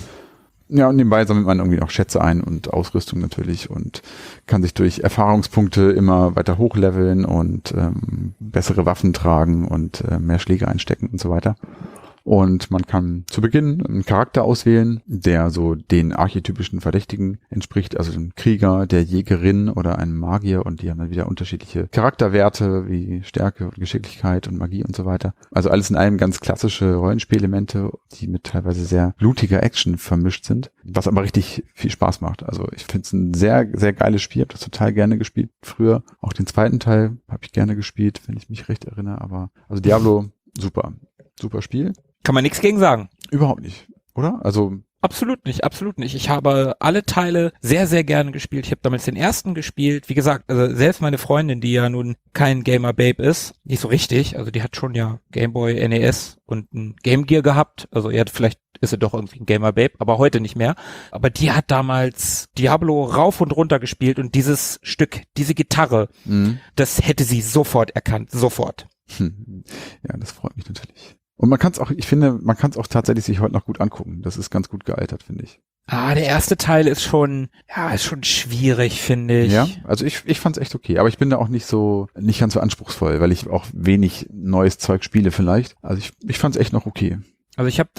Ja, und nebenbei sammelt man irgendwie auch Schätze ein und Ausrüstung natürlich und kann sich durch Erfahrungspunkte immer weiter hochleveln und bessere Waffen tragen und mehr Schläge einstecken und so weiter. Und man kann zu Beginn einen Charakter auswählen, der so den archetypischen Verdächtigen entspricht, also ein Krieger, der Jägerin oder ein Magier, und die haben dann wieder unterschiedliche Charakterwerte wie Stärke und Geschicklichkeit und Magie und so weiter. Also alles in allem ganz klassische Rollenspielelemente, die mit teilweise sehr blutiger Action vermischt sind, was aber richtig viel Spaß macht. Also ich finde es ein sehr, sehr geiles Spiel, habe das total gerne gespielt früher. Auch den zweiten Teil habe ich gerne gespielt, wenn ich mich recht erinnere, aber also Diablo, super Spiel. Kann man nichts gegen sagen. Überhaupt nicht, oder? Also Absolut nicht, absolut nicht. Ich habe alle Teile sehr, sehr gerne gespielt. Ich habe damals den ersten gespielt. Wie gesagt, also selbst meine Freundin, die ja nun kein Gamer-Babe ist, nicht so richtig, also die hat schon ja Gameboy, NES und ein Game Gear gehabt. Also vielleicht ist sie doch irgendwie ein Gamer-Babe, aber heute nicht mehr. Aber die hat damals Diablo rauf und runter gespielt und dieses Stück, diese Gitarre, das hätte sie sofort erkannt, sofort. Ja, das freut mich natürlich. Und man kann es auch, ich finde, man kann es auch tatsächlich sich heute noch gut angucken. Das ist ganz gut gealtert, finde ich. Der erste Teil ist schon schwierig, finde ich. Ja, also ich fand es echt okay. Aber ich bin da auch nicht ganz so anspruchsvoll, weil ich auch wenig neues Zeug spiele vielleicht. Also ich fand es echt noch okay. Also ich habe das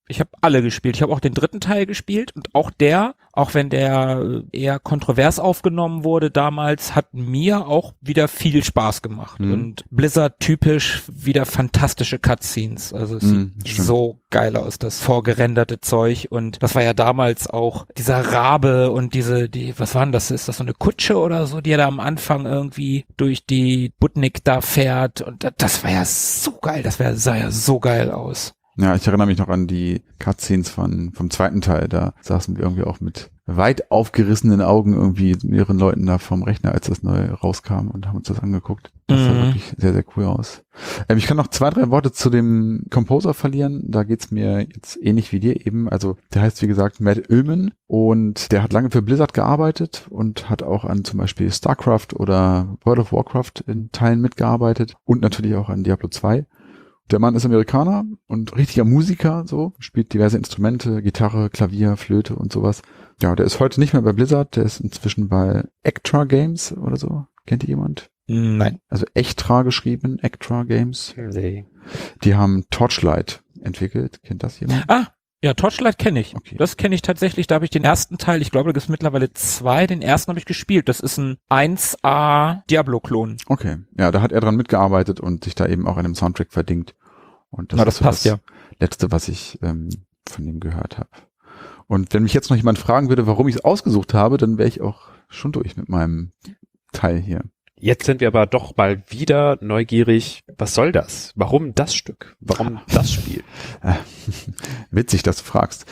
Ich habe alle gespielt. Ich habe auch den 3. Teil gespielt und auch wenn der eher kontrovers aufgenommen wurde damals, hat mir auch wieder viel Spaß gemacht. Und Blizzard typisch wieder fantastische Cutscenes. Also es sieht so geil aus, das vorgerenderte Zeug. Und das war ja damals auch dieser Rabe und was war denn das? Ist das so eine Kutsche oder so, die er da am Anfang irgendwie durch die Butnik da fährt? Und das war ja so geil. Sah ja so geil aus. Ja, ich erinnere mich noch an die Cutscenes vom 2. Teil. Da saßen wir irgendwie auch mit weit aufgerissenen Augen irgendwie mehreren Leuten da vom Rechner, als das neu rauskam und haben uns das angeguckt. Das sah wirklich sehr, sehr cool aus. Ich kann noch 2, 3 Worte zu dem Composer verlieren. Da geht's mir jetzt ähnlich wie dir eben. Also der heißt, wie gesagt, Matt Uelmen und der hat lange für Blizzard gearbeitet und hat auch an zum Beispiel StarCraft oder World of Warcraft in Teilen mitgearbeitet und natürlich auch an Diablo 2. Der Mann ist Amerikaner und richtiger Musiker, so, spielt diverse Instrumente, Gitarre, Klavier, Flöte und sowas. Ja, der ist heute nicht mehr bei Blizzard, der ist inzwischen bei Ektra Games oder so. Kennt ihr jemand? Nein. Also Ektra geschrieben, Ektra Games. Nee. Die haben Torchlight entwickelt. Kennt das jemand? Ja, Torchlight kenne ich. Okay. Das kenne ich tatsächlich. Da habe ich den ersten Teil, ich glaube, da gibt es mittlerweile 2. Den ersten habe ich gespielt. Das ist ein 1A Diablo-Klon. Okay. Ja, da hat er dran mitgearbeitet und sich da eben auch an dem Soundtrack verdingt. Und das ist so passt das Letzte, was ich von ihm gehört habe. Und wenn mich jetzt noch jemand fragen würde, warum ich es ausgesucht habe, dann wäre ich auch schon durch mit meinem Teil hier. Jetzt sind wir aber doch mal wieder neugierig. Was soll das? Warum das Stück? Warum das Spiel? Witzig, dass du fragst.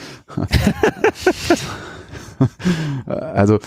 Also,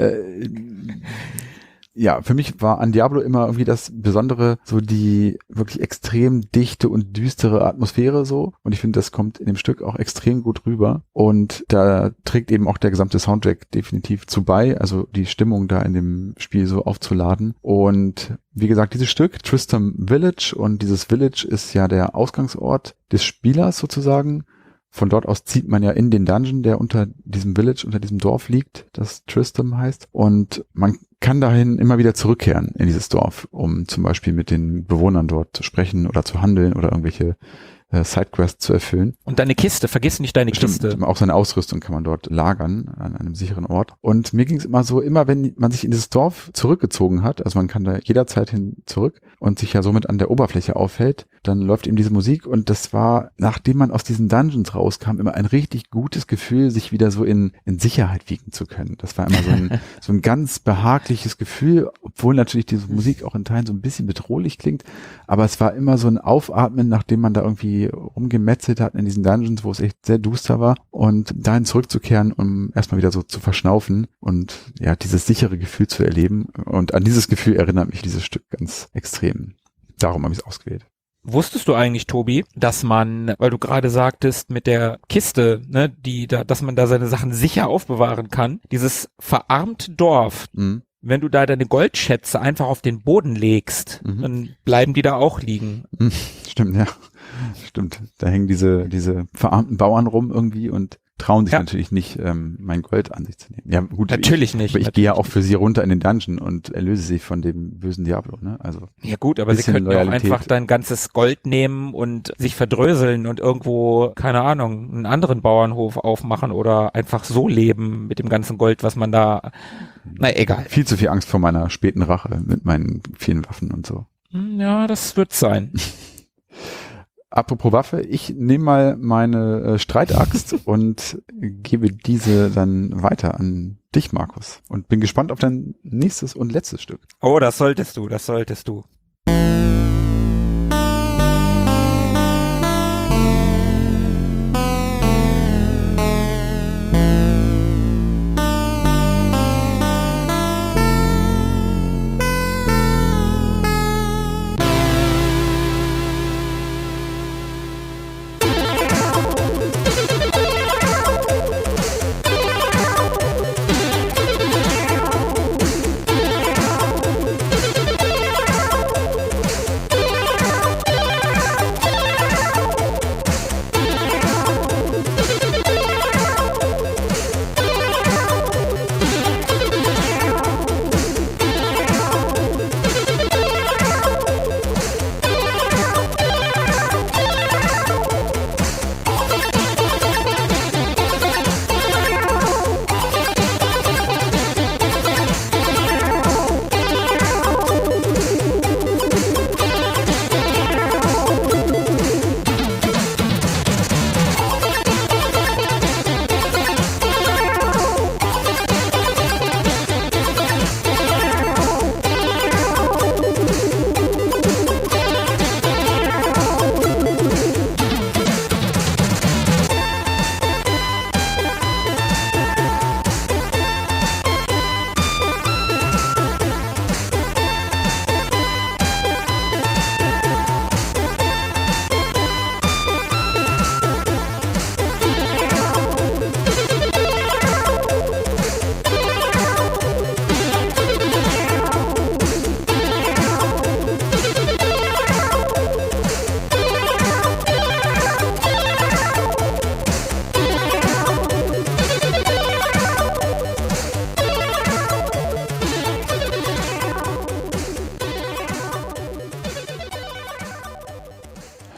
ja, für mich war an Diablo immer irgendwie das Besondere, so die wirklich extrem dichte und düstere Atmosphäre so. Und ich finde, das kommt in dem Stück auch extrem gut rüber. Und da trägt eben auch der gesamte Soundtrack definitiv zu bei, also die Stimmung da in dem Spiel so aufzuladen. Und wie gesagt, dieses Stück, Tristram Village, und dieses Village ist ja der Ausgangsort des Spielers sozusagen. Von dort aus zieht man ja in den Dungeon, der unter diesem Village, unter diesem Dorf liegt, das Tristram heißt. Und man kann dahin immer wieder zurückkehren in dieses Dorf, um zum Beispiel mit den Bewohnern dort zu sprechen oder zu handeln oder irgendwelche Sidequests zu erfüllen. Und deine Kiste, vergiss nicht deine Kiste. Auch seine Ausrüstung kann man dort lagern an einem sicheren Ort. Und mir ging es immer so, immer wenn man sich in dieses Dorf zurückgezogen hat, also man kann da jederzeit hin zurück und sich ja somit an der Oberfläche aufhält, dann läuft eben diese Musik und das war, nachdem man aus diesen Dungeons rauskam, immer ein richtig gutes Gefühl, sich wieder so in Sicherheit wiegen zu können. Das war immer so ein ganz behagliches Gefühl, obwohl natürlich diese Musik auch in Teilen so ein bisschen bedrohlich klingt, aber es war immer so ein Aufatmen, nachdem man da irgendwie rumgemetzelt hat in diesen Dungeons, wo es echt sehr duster war, und dahin zurückzukehren, um erstmal wieder so zu verschnaufen und ja, dieses sichere Gefühl zu erleben. Und an dieses Gefühl erinnert mich dieses Stück ganz extrem. Darum habe ich es ausgewählt. Wusstest du eigentlich, Tobi, dass man, weil du gerade sagtest, mit der Kiste, ne, dass man da seine Sachen sicher aufbewahren kann, dieses verarmte Dorf, wenn du da deine Goldschätze einfach auf den Boden legst, dann bleiben die da auch liegen. Stimmt, ja. Stimmt. Da hängen diese verarmten Bauern rum irgendwie und trauen sich natürlich nicht, mein Gold an sich zu nehmen. Ja, gut. Natürlich nicht. Aber ich gehe ja auch für sie runter in den Dungeon und erlöse sie von dem bösen Diablo, ne? Also. Ja gut, aber sie könnten auch einfach dein ganzes Gold nehmen und sich verdröseln und irgendwo, keine Ahnung, einen anderen Bauernhof aufmachen oder einfach so leben mit dem ganzen Gold, was man da, egal. Viel zu viel Angst vor meiner späten Rache mit meinen vielen Waffen und so. Ja, das wird sein. Apropos Waffe, ich nehme mal meine Streitaxt und gebe diese dann weiter an dich, Markus. Und bin gespannt auf dein nächstes und letztes Stück. Oh, das solltest du.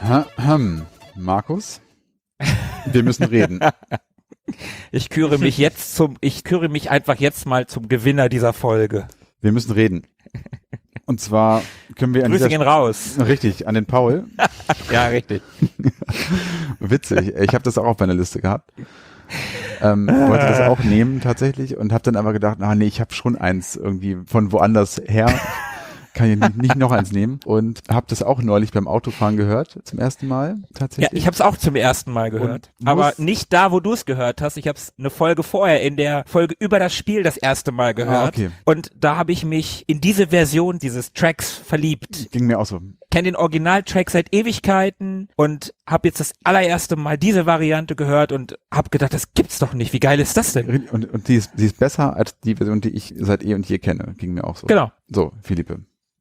Markus, wir müssen reden. Ich küre mich einfach jetzt mal zum Gewinner dieser Folge. Wir müssen reden. Und zwar können wir Grüße gehen raus. Richtig, an den Paul. Ja, richtig. Witzig. Ich habe das auch auf meiner Liste gehabt. Wollte das auch nehmen tatsächlich und habe dann aber gedacht, nee, ich habe schon eins irgendwie von woanders her. Kann ich nicht noch eins nehmen und habe das auch neulich beim Autofahren gehört, zum ersten Mal tatsächlich. Ja, ich habe es auch zum ersten Mal gehört, aber nicht da, wo du es gehört hast. Ich habe es eine Folge vorher in der Folge über das Spiel das erste Mal gehört okay. Und da habe ich mich in diese Version dieses Tracks verliebt. Ging mir auch so. Kenne den Originaltrack seit Ewigkeiten und habe jetzt das allererste Mal diese Variante gehört und habe gedacht, das gibt's doch nicht. Wie geil ist das denn? Und die ist besser als die Version, die ich seit eh und je kenne. Ging mir auch so. Genau. So, Philippe.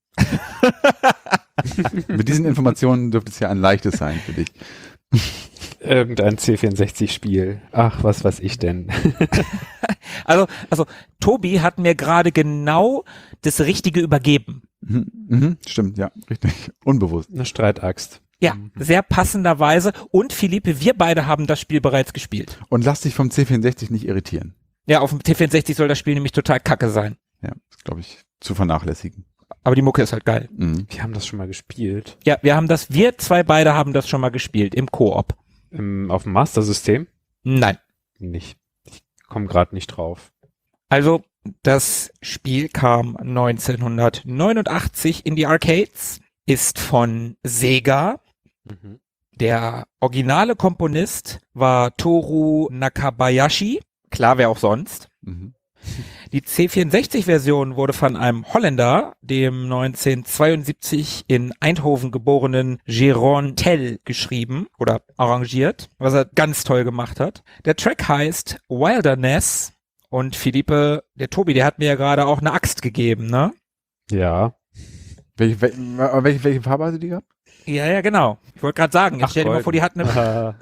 Mit diesen Informationen dürfte es ja ein leichtes sein für dich. Irgendein C64-Spiel. Ach, was weiß ich denn? Also Tobi hat mir gerade genau das Richtige übergeben. Stimmt, ja, richtig. Unbewusst. Eine Streitaxt. Ja, sehr passenderweise. Und Philippe, wir beide haben das Spiel bereits gespielt. Und lass dich vom C64 nicht irritieren. Ja, auf dem C64 soll das Spiel nämlich total kacke sein. Ja, ist, glaube ich, zu vernachlässigen. Aber die Mucke ist halt geil. Wir haben das schon mal gespielt. Ja, wir zwei beide haben das schon mal gespielt, im Koop. Auf dem Master-System? Nein. Nicht. Ich komme gerade nicht drauf. Also, das Spiel kam 1989 in die Arcades, ist von Sega. Der originale Komponist war Toru Nakabayashi. Klar, wer auch sonst. Die C64-Version wurde von einem Holländer, dem 1972 in Eindhoven geborenen Jeroen Tel, geschrieben oder arrangiert, was er ganz toll gemacht hat. Der Track heißt Wilderness und Philippe, der Tobi, der hat mir ja gerade auch eine Axt gegeben, ne? Ja. Welche Farbe hatte die gehabt? Ja, genau. Ich wollte gerade sagen, jetzt stell dir mal vor, die hat eine...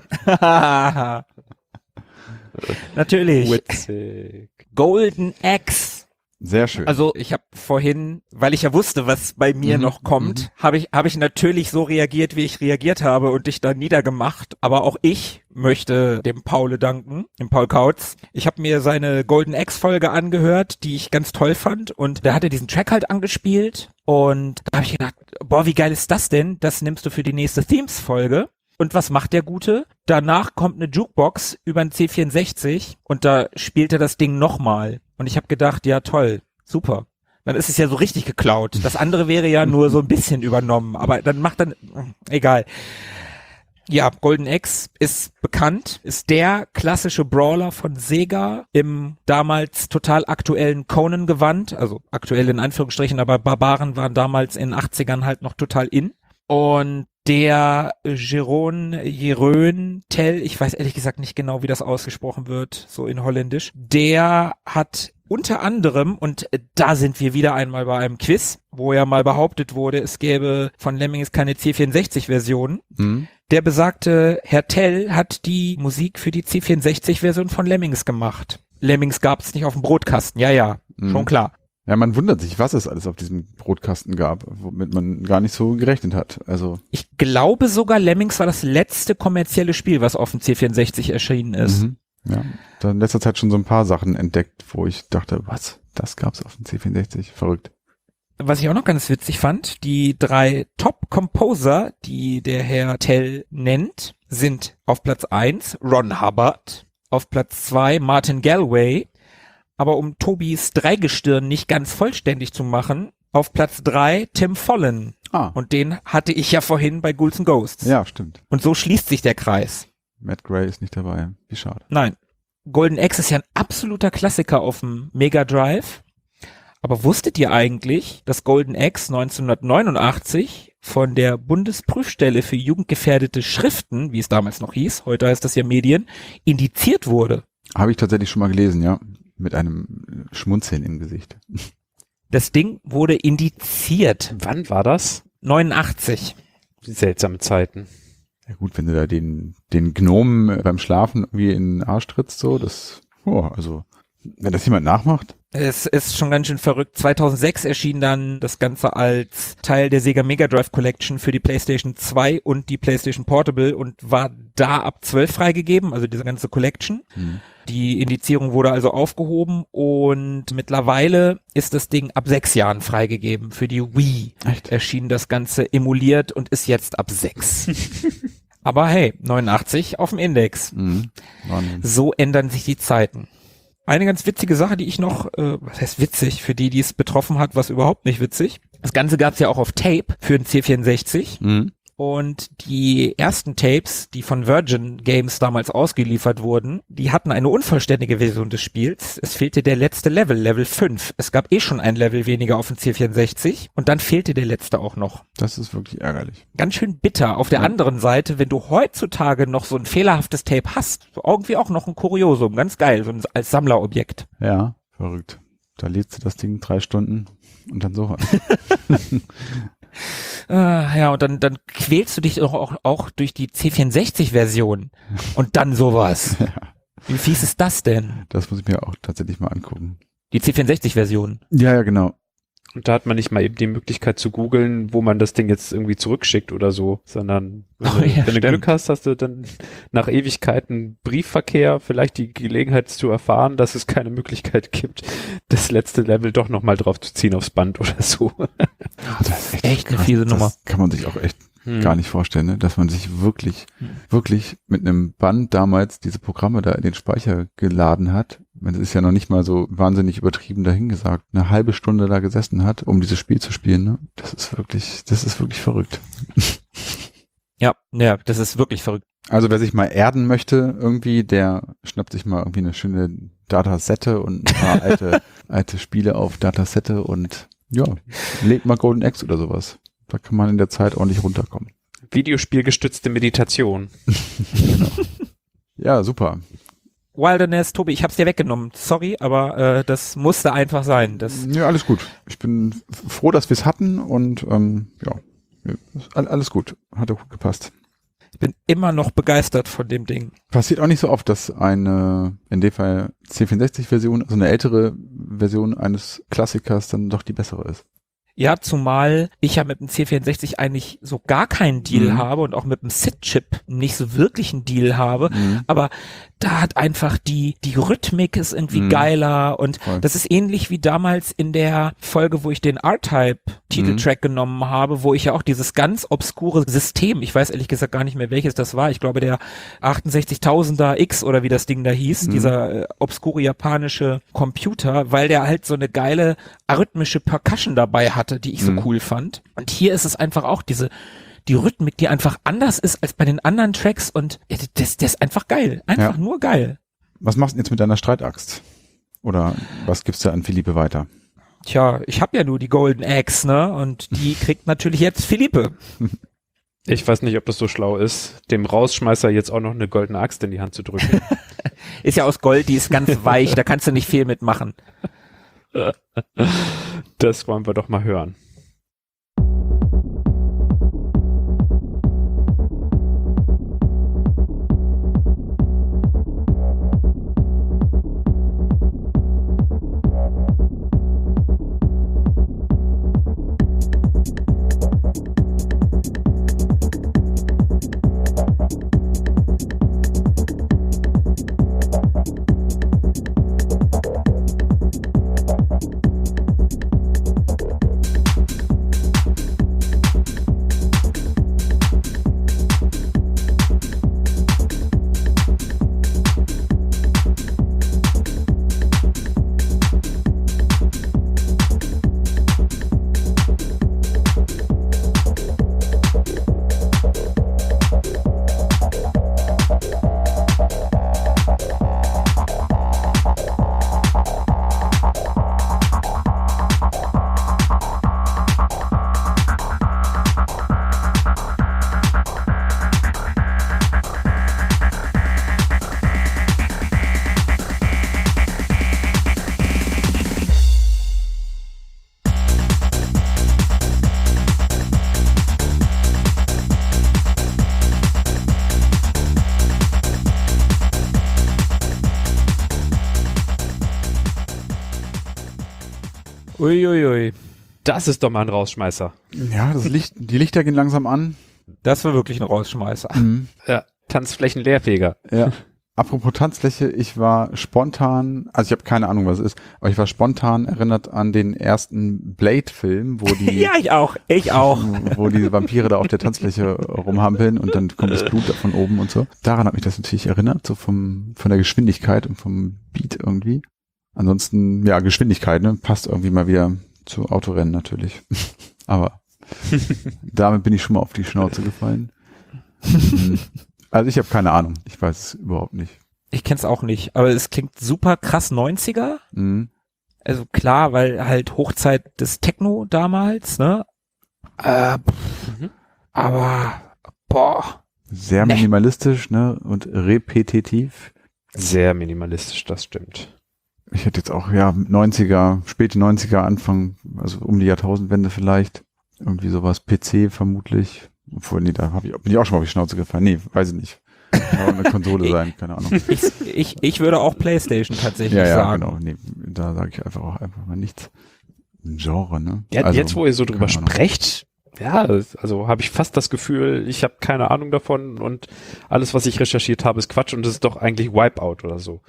Natürlich. Witzig. Golden Axe. Sehr schön. Also ich habe vorhin, weil ich ja wusste, was bei mir noch kommt, habe ich natürlich so reagiert, wie ich reagiert habe und dich da niedergemacht. Aber auch ich möchte dem Paul danken, dem Paul Kautz. Ich habe mir seine Golden Axe Folge angehört, die ich ganz toll fand. Und da hat er diesen Track halt angespielt. Und da habe ich gedacht, boah, wie geil ist das denn? Das nimmst du für die nächste Themes-Folge. Und was macht der Gute? Danach kommt eine Jukebox über ein C64 und da spielt er das Ding nochmal. Und ich habe gedacht, ja toll, super. Dann ist es ja so richtig geklaut. Das andere wäre ja nur so ein bisschen übernommen, aber egal. Ja, Golden Axe ist bekannt, ist der klassische Brawler von Sega im damals total aktuellen Conan-Gewand, also aktuell in Anführungsstrichen, aber Barbaren waren damals in den 80ern halt noch total in. Und der Jeroen Tel, ich weiß ehrlich gesagt nicht genau, wie das ausgesprochen wird, so in Holländisch, der hat unter anderem, und da sind wir wieder einmal bei einem Quiz, wo ja mal behauptet wurde, es gäbe von Lemmings keine C64-Version. Der besagte Herr Tell hat die Musik für die C64-Version von Lemmings gemacht. Lemmings gab es nicht auf dem Brotkasten, ja, schon klar. Ja, man wundert sich, was es alles auf diesem Brotkasten gab, womit man gar nicht so gerechnet hat. Also ich glaube sogar, Lemmings war das letzte kommerzielle Spiel, was auf dem C64 erschienen ist. Ja, da in letzter Zeit schon so ein paar Sachen entdeckt, wo ich dachte, was, das gab's auf dem C64? Verrückt. Was ich auch noch ganz witzig fand, die 3 Top-Composer, die der Herr Tell nennt, sind auf Platz 1 Ron Hubbard, auf Platz 2 Martin Galway, aber um Tobis Dreigestirn nicht ganz vollständig zu machen, auf Platz 3 Tim Follin. Und den hatte ich ja vorhin bei Ghouls 'n Ghosts. Ja, stimmt. Und so schließt sich der Kreis. Matt Gray ist nicht dabei. Wie schade. Nein. Golden Axe ist ja ein absoluter Klassiker auf dem Mega Drive. Aber wusstet ihr eigentlich, dass Golden Axe 1989 von der Bundesprüfstelle für jugendgefährdete Schriften, wie es damals noch hieß, heute heißt das ja Medien, indiziert wurde? Habe ich tatsächlich schon mal gelesen, ja. Mit einem Schmunzeln im Gesicht. Das Ding wurde indiziert. Wann war das? 89. Seltsame Zeiten. Ja gut, wenn du da den Gnomen beim Schlafen irgendwie in den Arsch trittst, so, also, wenn das jemand nachmacht. Es ist schon ganz schön verrückt. 2006 erschien dann das Ganze als Teil der Sega Mega Drive Collection für die PlayStation 2 und die PlayStation Portable und war da ab 12 freigegeben, also diese ganze Collection. Die Indizierung wurde also aufgehoben und mittlerweile ist das Ding ab 6 Jahren freigegeben. Für die Wii erschien das Ganze emuliert und ist jetzt ab 6. Aber hey, 89 auf dem Index. So ändern sich die Zeiten. Eine ganz witzige Sache, die ich noch, was heißt witzig, für die es betroffen hat, was überhaupt nicht witzig. Das Ganze gab es ja auch auf Tape für den C64. Und die ersten Tapes, die von Virgin Games damals ausgeliefert wurden, die hatten eine unvollständige Version des Spiels. Es fehlte der letzte Level, Level 5. Es gab schon ein Level weniger auf dem C64 und dann fehlte der letzte auch noch. Das ist wirklich ärgerlich. Ganz schön bitter. Auf der anderen Seite, wenn du heutzutage noch so ein fehlerhaftes Tape hast, so irgendwie auch noch ein Kuriosum, ganz geil, so als Sammlerobjekt. Ja, verrückt. Da lädst du das Ding 3 Stunden und dann sowas. Ja, und dann quälst du dich auch durch die C64-Version und dann sowas. Ja. Wie fies ist das denn? Das muss ich mir auch tatsächlich mal angucken. Die C64-Version. Ja, genau. Und da hat man nicht mal eben die Möglichkeit zu googeln, wo man das Ding jetzt irgendwie zurückschickt oder so, sondern wenn du Glück hast, hast du dann nach Ewigkeiten Briefverkehr vielleicht die Gelegenheit zu erfahren, dass es keine Möglichkeit gibt, das letzte Level doch nochmal drauf zu ziehen aufs Band oder so. Das ist echt eine fiese Nummer. Das kann man sich auch echt gar nicht vorstellen, ne? Dass man sich wirklich mit einem Band damals diese Programme da in den Speicher geladen hat. Es ist ja noch nicht mal so wahnsinnig übertrieben dahingesagt, eine halbe Stunde da gesessen hat, um dieses Spiel zu spielen. Ne? Das ist wirklich verrückt. Ja, das ist wirklich verrückt. Also wer sich mal erden möchte irgendwie, der schnappt sich mal irgendwie eine schöne Datasette und ein paar alte Spiele auf Datasette und ja, lädt mal Golden Axe oder sowas. Da kann man in der Zeit ordentlich runterkommen. Videospielgestützte Meditation. Genau. Ja, super. Wilderness, Tobi, ich hab's dir weggenommen. Sorry, aber das musste einfach sein. Ja, alles gut. Ich bin froh, dass wir es hatten und ja, alles gut. Hat ja gut gepasst. Ich bin immer noch begeistert von dem Ding. Passiert auch nicht so oft, dass eine, in dem Fall C64-Version, also eine ältere Version eines Klassikers dann doch die bessere ist. Ja, zumal ich ja mit dem C64 eigentlich so gar keinen Deal habe und auch mit dem SID-Chip nicht so wirklich einen Deal habe, aber da hat einfach die Rhythmik ist irgendwie geiler und das ist ähnlich wie damals in der Folge, wo ich den R-Type-Titeltrack genommen habe, wo ich ja auch dieses ganz obskure System, ich weiß ehrlich gesagt gar nicht mehr welches das war, ich glaube der 68.000er X oder wie das Ding da hieß, dieser obskure japanische Computer, weil der halt so eine geile arrhythmische Percussion dabei hatte, die ich so cool fand. Und hier ist es einfach auch die Rhythmik, die einfach anders ist als bei den anderen Tracks und das ist einfach geil. Einfach nur geil. Was machst du denn jetzt mit deiner Streitaxt? Oder was gibst du an Philippe weiter? Tja, ich habe ja nur die Golden Axe, ne? Und die kriegt natürlich jetzt Philippe. Ich weiß nicht, ob das so schlau ist, dem Rausschmeißer jetzt auch noch eine goldene Axt in die Hand zu drücken. Ist ja aus Gold, die ist ganz weich, da kannst du nicht viel mitmachen. Das wollen wir doch mal hören. Uiuiui. Das ist doch mal ein Rausschmeißer. Ja, die Lichter gehen langsam an. Das war wirklich ein Rausschmeißer. Ja, Tanzflächenleerfeger. Ja. Apropos Tanzfläche, ich war spontan, also ich habe keine Ahnung, was es ist, aber ich war spontan erinnert an den ersten Blade-Film, wo die Ja, ich auch. wo die Vampire da auf der Tanzfläche rumhampeln und dann kommt das Blut da von oben und so. Daran hat mich das natürlich erinnert, so von der Geschwindigkeit und vom Beat irgendwie. Ansonsten, ja, Geschwindigkeit, ne, passt irgendwie mal wieder zu Autorennen natürlich. Aber damit bin ich schon mal auf die Schnauze gefallen. Also ich habe keine Ahnung. Ich weiß es überhaupt nicht. Ich kenn's auch nicht, aber es klingt super krass 90er. Mhm. Also klar, weil halt Hochzeit des Techno damals, ne? Aber, boah. Sehr minimalistisch, ne? Und repetitiv. Sehr minimalistisch, das stimmt. Ich hätte jetzt auch, ja, 90er, späte 90er, Anfang, also um die Jahrtausendwende vielleicht. Irgendwie sowas, PC vermutlich. Obwohl, nee, da bin ich auch schon mal auf die Schnauze gefallen. Nee, weiß ich nicht. Kann auch eine Konsole sein, keine Ahnung. Ich würde auch PlayStation tatsächlich Ja, sagen. genau. Nee, da sage ich einfach mal nichts. Ein Genre, ne? Ja, Also, jetzt, wo ihr so drüber keine Ahnung. sprecht, ja, also habe ich fast das Gefühl, ich habe keine Ahnung davon und alles, was ich recherchiert habe, ist Quatsch und es ist doch eigentlich Wipeout oder so.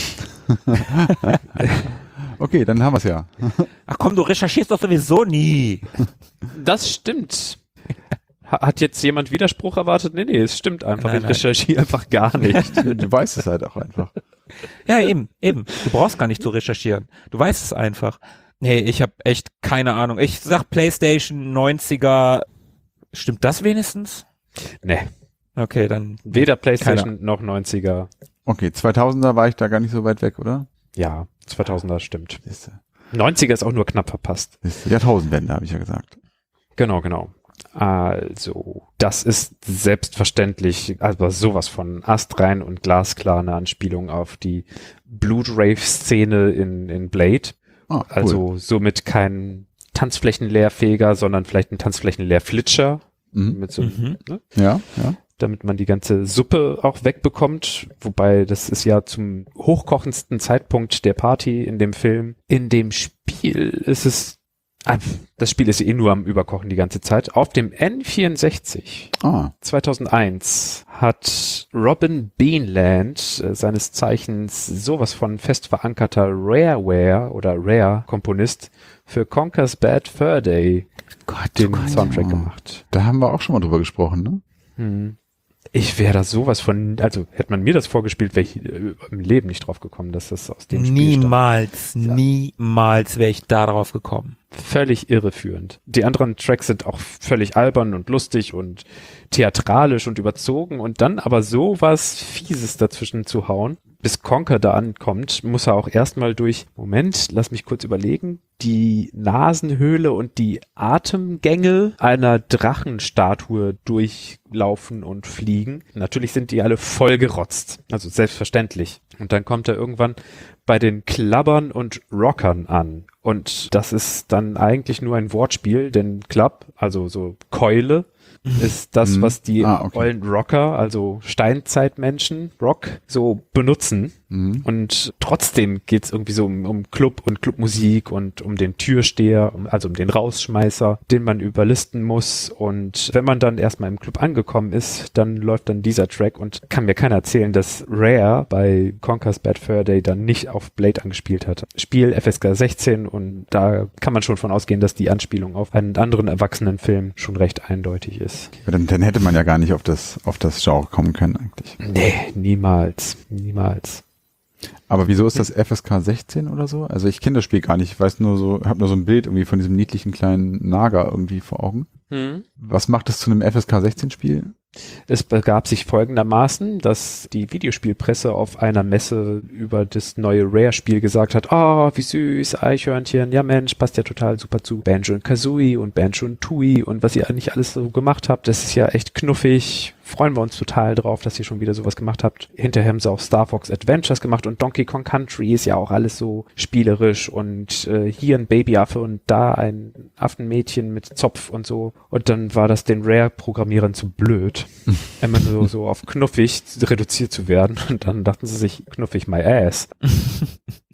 Okay, dann haben wir es ja. Ach komm, du recherchierst doch sowieso nie. Das stimmt. Hat jetzt jemand Widerspruch erwartet? Nee, es stimmt einfach. Nein, ich recherchiere einfach gar nicht. Du weißt es halt auch einfach. Ja, eben. Du brauchst gar nicht zu recherchieren. Du weißt es einfach. Nee, ich habe echt keine Ahnung. Ich sag PlayStation 90er. Stimmt das wenigstens? Nee, Okay, dann. weder PlayStation noch 90er. Okay, 2000er war ich da gar nicht so weit weg, oder? Ja, 2000er stimmt. Siehste. 90er ist auch nur knapp verpasst. Jahrtausendwende, habe ich ja gesagt. Genau. Also, das ist selbstverständlich, also sowas von astrein und glasklar eine Anspielung auf die Blutrave-Szene in Blade. Ah, cool. Also somit kein Tanzflächenleerfeger, sondern vielleicht ein Tanzflächenleerflitscher. Mit so, ne? Ja. Damit man die ganze Suppe auch wegbekommt. Wobei, das ist ja zum hochkochendsten Zeitpunkt der Party in dem Film. In dem Spiel ist es, das Spiel ist eh nur am Überkochen die ganze Zeit. Auf dem N64 2001 hat Robin Beanland, seines Zeichens sowas von fest verankerter Rareware oder Rare-Komponist, für Conker's Bad Fur Day den Soundtrack gemacht. Da haben wir auch schon mal drüber gesprochen, ne? Ich wäre da sowas von, also hätte man mir das vorgespielt, wäre ich im Leben nicht drauf gekommen, dass das aus dem Spiel stammt. Niemals wäre ich da drauf gekommen. Völlig irreführend. Die anderen Tracks sind auch völlig albern und lustig und theatralisch und überzogen und dann aber sowas Fieses dazwischen zu hauen. Bis Conker da ankommt, muss er auch erstmal durch, Moment, lass mich kurz überlegen, die Nasenhöhle und die Atemgänge einer Drachenstatue durchlaufen und fliegen. Natürlich sind die alle vollgerotzt, also selbstverständlich. Und dann kommt er irgendwann bei den Klabbern und Rockern an. Und das ist dann eigentlich nur ein Wortspiel, denn Club, also so Keule, ist das, was die ollen Rocker, also Steinzeitmenschen, Rock, so benutzen. Und trotzdem geht's irgendwie so um Club und Clubmusik und um den Türsteher, also um den Rausschmeißer, den man überlisten muss. Und wenn man dann erstmal im Club angekommen ist, dann läuft dann dieser Track und kann mir keiner erzählen, dass Rare bei Conker's Bad Fur Day dann nicht auf Blade angespielt hat. Spiel FSK 16 und da kann man schon von ausgehen, dass die Anspielung auf einen anderen Erwachsenenfilm schon recht eindeutig ist. Dann hätte man ja gar nicht auf das Genre kommen können eigentlich. Nee, niemals. Aber wieso ist das FSK 16 oder so? Also ich kenne das Spiel gar nicht. Ich weiß nur so, habe nur so ein Bild irgendwie von diesem niedlichen kleinen Naga irgendwie vor Augen. Was macht es zu einem FSK 16 Spiel? Es begab sich folgendermaßen, dass die Videospielpresse auf einer Messe über das neue Rare-Spiel gesagt hat, wie süß, Eichhörnchen, ja Mensch, passt ja total super zu Banjo und Kazooie und Banjo und Tooie und was ihr eigentlich alles so gemacht habt, das ist ja echt knuffig, freuen wir uns total drauf, dass ihr schon wieder sowas gemacht habt. Hinterher haben sie auch Star Fox Adventures gemacht und Donkey Kong Country ist ja auch alles so spielerisch und hier ein Babyaffe und da ein Affenmädchen mit Zopf und so. Und dann war das den Rare-Programmierern zu blöd, immer so auf knuffig reduziert zu werden. Und dann dachten sie sich, knuffig my ass.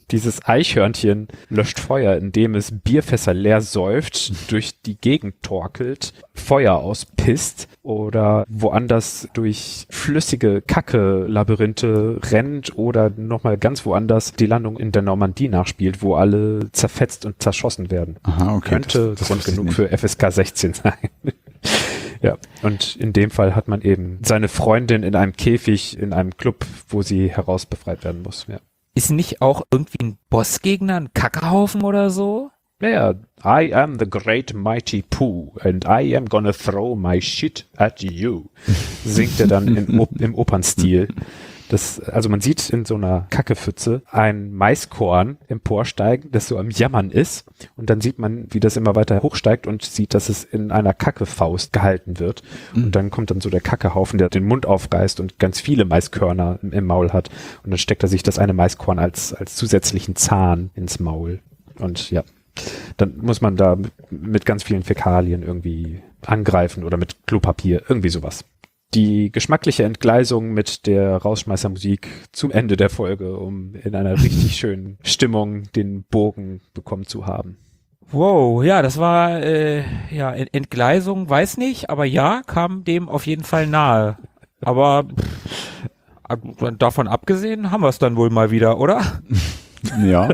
Dieses Eichhörnchen löscht Feuer, indem es Bierfässer leer säuft, durch die Gegend torkelt, Feuer auspisst oder woanders durch flüssige Kacke-Labyrinthe rennt oder nochmal ganz woanders die Landung in der Normandie nachspielt, wo alle zerfetzt und zerschossen werden. Aha, okay. Könnte Grund genug für FSK 16 sein. Ja, und in dem Fall hat man eben seine Freundin in einem Käfig, in einem Club, wo sie herausbefreit werden muss, ja. Ist nicht auch irgendwie ein Bossgegner, ein Kackerhaufen oder so? Ja, I am the great mighty Pooh and I am gonna throw my shit at you, singt er dann im Opernstil. Also man sieht in so einer Kackepfütze ein Maiskorn emporsteigen, das so am Jammern ist, und dann sieht man, wie das immer weiter hochsteigt und sieht, dass es in einer Kackefaust gehalten wird. Und dann kommt dann so der Kackehaufen, der den Mund aufreißt und ganz viele Maiskörner im Maul hat. Und dann steckt er sich das eine Maiskorn als zusätzlichen Zahn ins Maul. Und ja, dann muss man da mit ganz vielen Fäkalien irgendwie angreifen oder mit Klopapier, irgendwie sowas. Die geschmackliche Entgleisung mit der Rausschmeißermusik zum Ende der Folge, um in einer richtig schönen Stimmung den Bogen bekommen zu haben. Wow, ja, das war, Entgleisung, weiß nicht, aber ja, kam dem auf jeden Fall nahe. Aber davon abgesehen haben wir es dann wohl mal wieder, oder? Ja.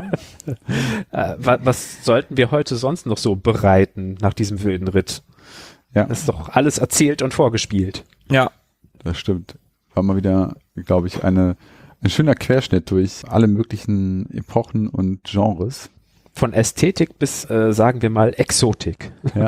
Was sollten wir heute sonst noch so bereiten nach diesem wilden Ritt? Ja. Das ist doch alles erzählt und vorgespielt. Ja. Das stimmt. War mal wieder, glaube ich, ein schöner Querschnitt durch alle möglichen Epochen und Genres. Von Ästhetik bis, sagen wir mal, Exotik. Ja.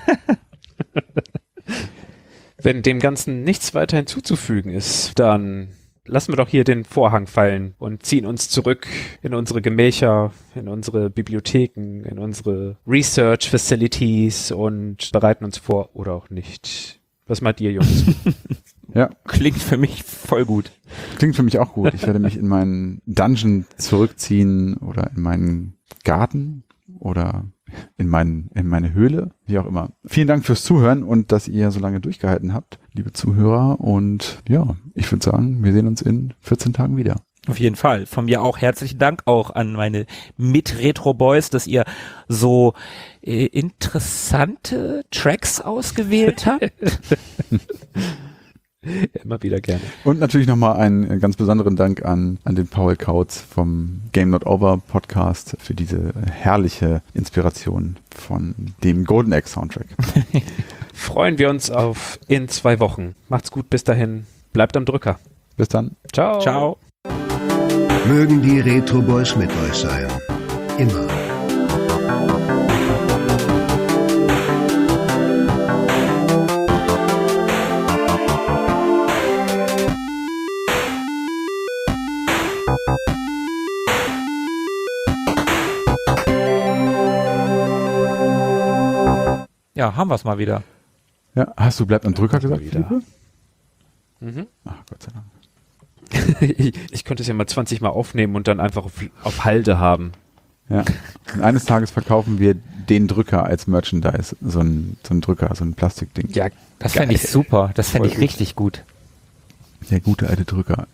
Wenn dem Ganzen nichts weiter hinzuzufügen ist, dann lassen wir doch hier den Vorhang fallen und ziehen uns zurück in unsere Gemächer, in unsere Bibliotheken, in unsere Research Facilities und bereiten uns vor oder auch nicht. Was meint ihr, Jungs? Ja. Klingt für mich voll gut. Klingt für mich auch gut. Ich werde mich in meinen Dungeon zurückziehen oder in meinen Garten oder in meine Höhle, wie auch immer. Vielen Dank fürs Zuhören und dass ihr so lange durchgehalten habt, liebe Zuhörer. Und ja, ich würde sagen, wir sehen uns in 14 Tagen wieder. Auf jeden Fall. Von mir auch herzlichen Dank auch an meine Mit-Retro-Boys, dass ihr so interessante Tracks ausgewählt habt. Immer wieder gerne. Und natürlich nochmal einen ganz besonderen Dank an den Paul Kautz vom Game Not Over Podcast für diese herrliche Inspiration von dem Golden Axe Soundtrack. Freuen wir uns auf in 2 Wochen. Macht's gut, bis dahin. Bleibt am Drücker. Bis dann. Ciao. Ciao. Mögen die Retro Boys mit euch sein. Immer. Ja, haben wir es mal wieder. Ja, hast du bleibt am Drücker gesagt, wieder. Philippe? Mhm. Ach, Gott sei Dank. Ich könnte es ja mal 20 Mal aufnehmen und dann einfach auf Halde haben. Ja. Und eines Tages verkaufen wir den Drücker als Merchandise. So ein Drücker, so ein Plastikding. Ja, Das fände ich super. Das fände ich richtig gut. Der gute alte Drücker.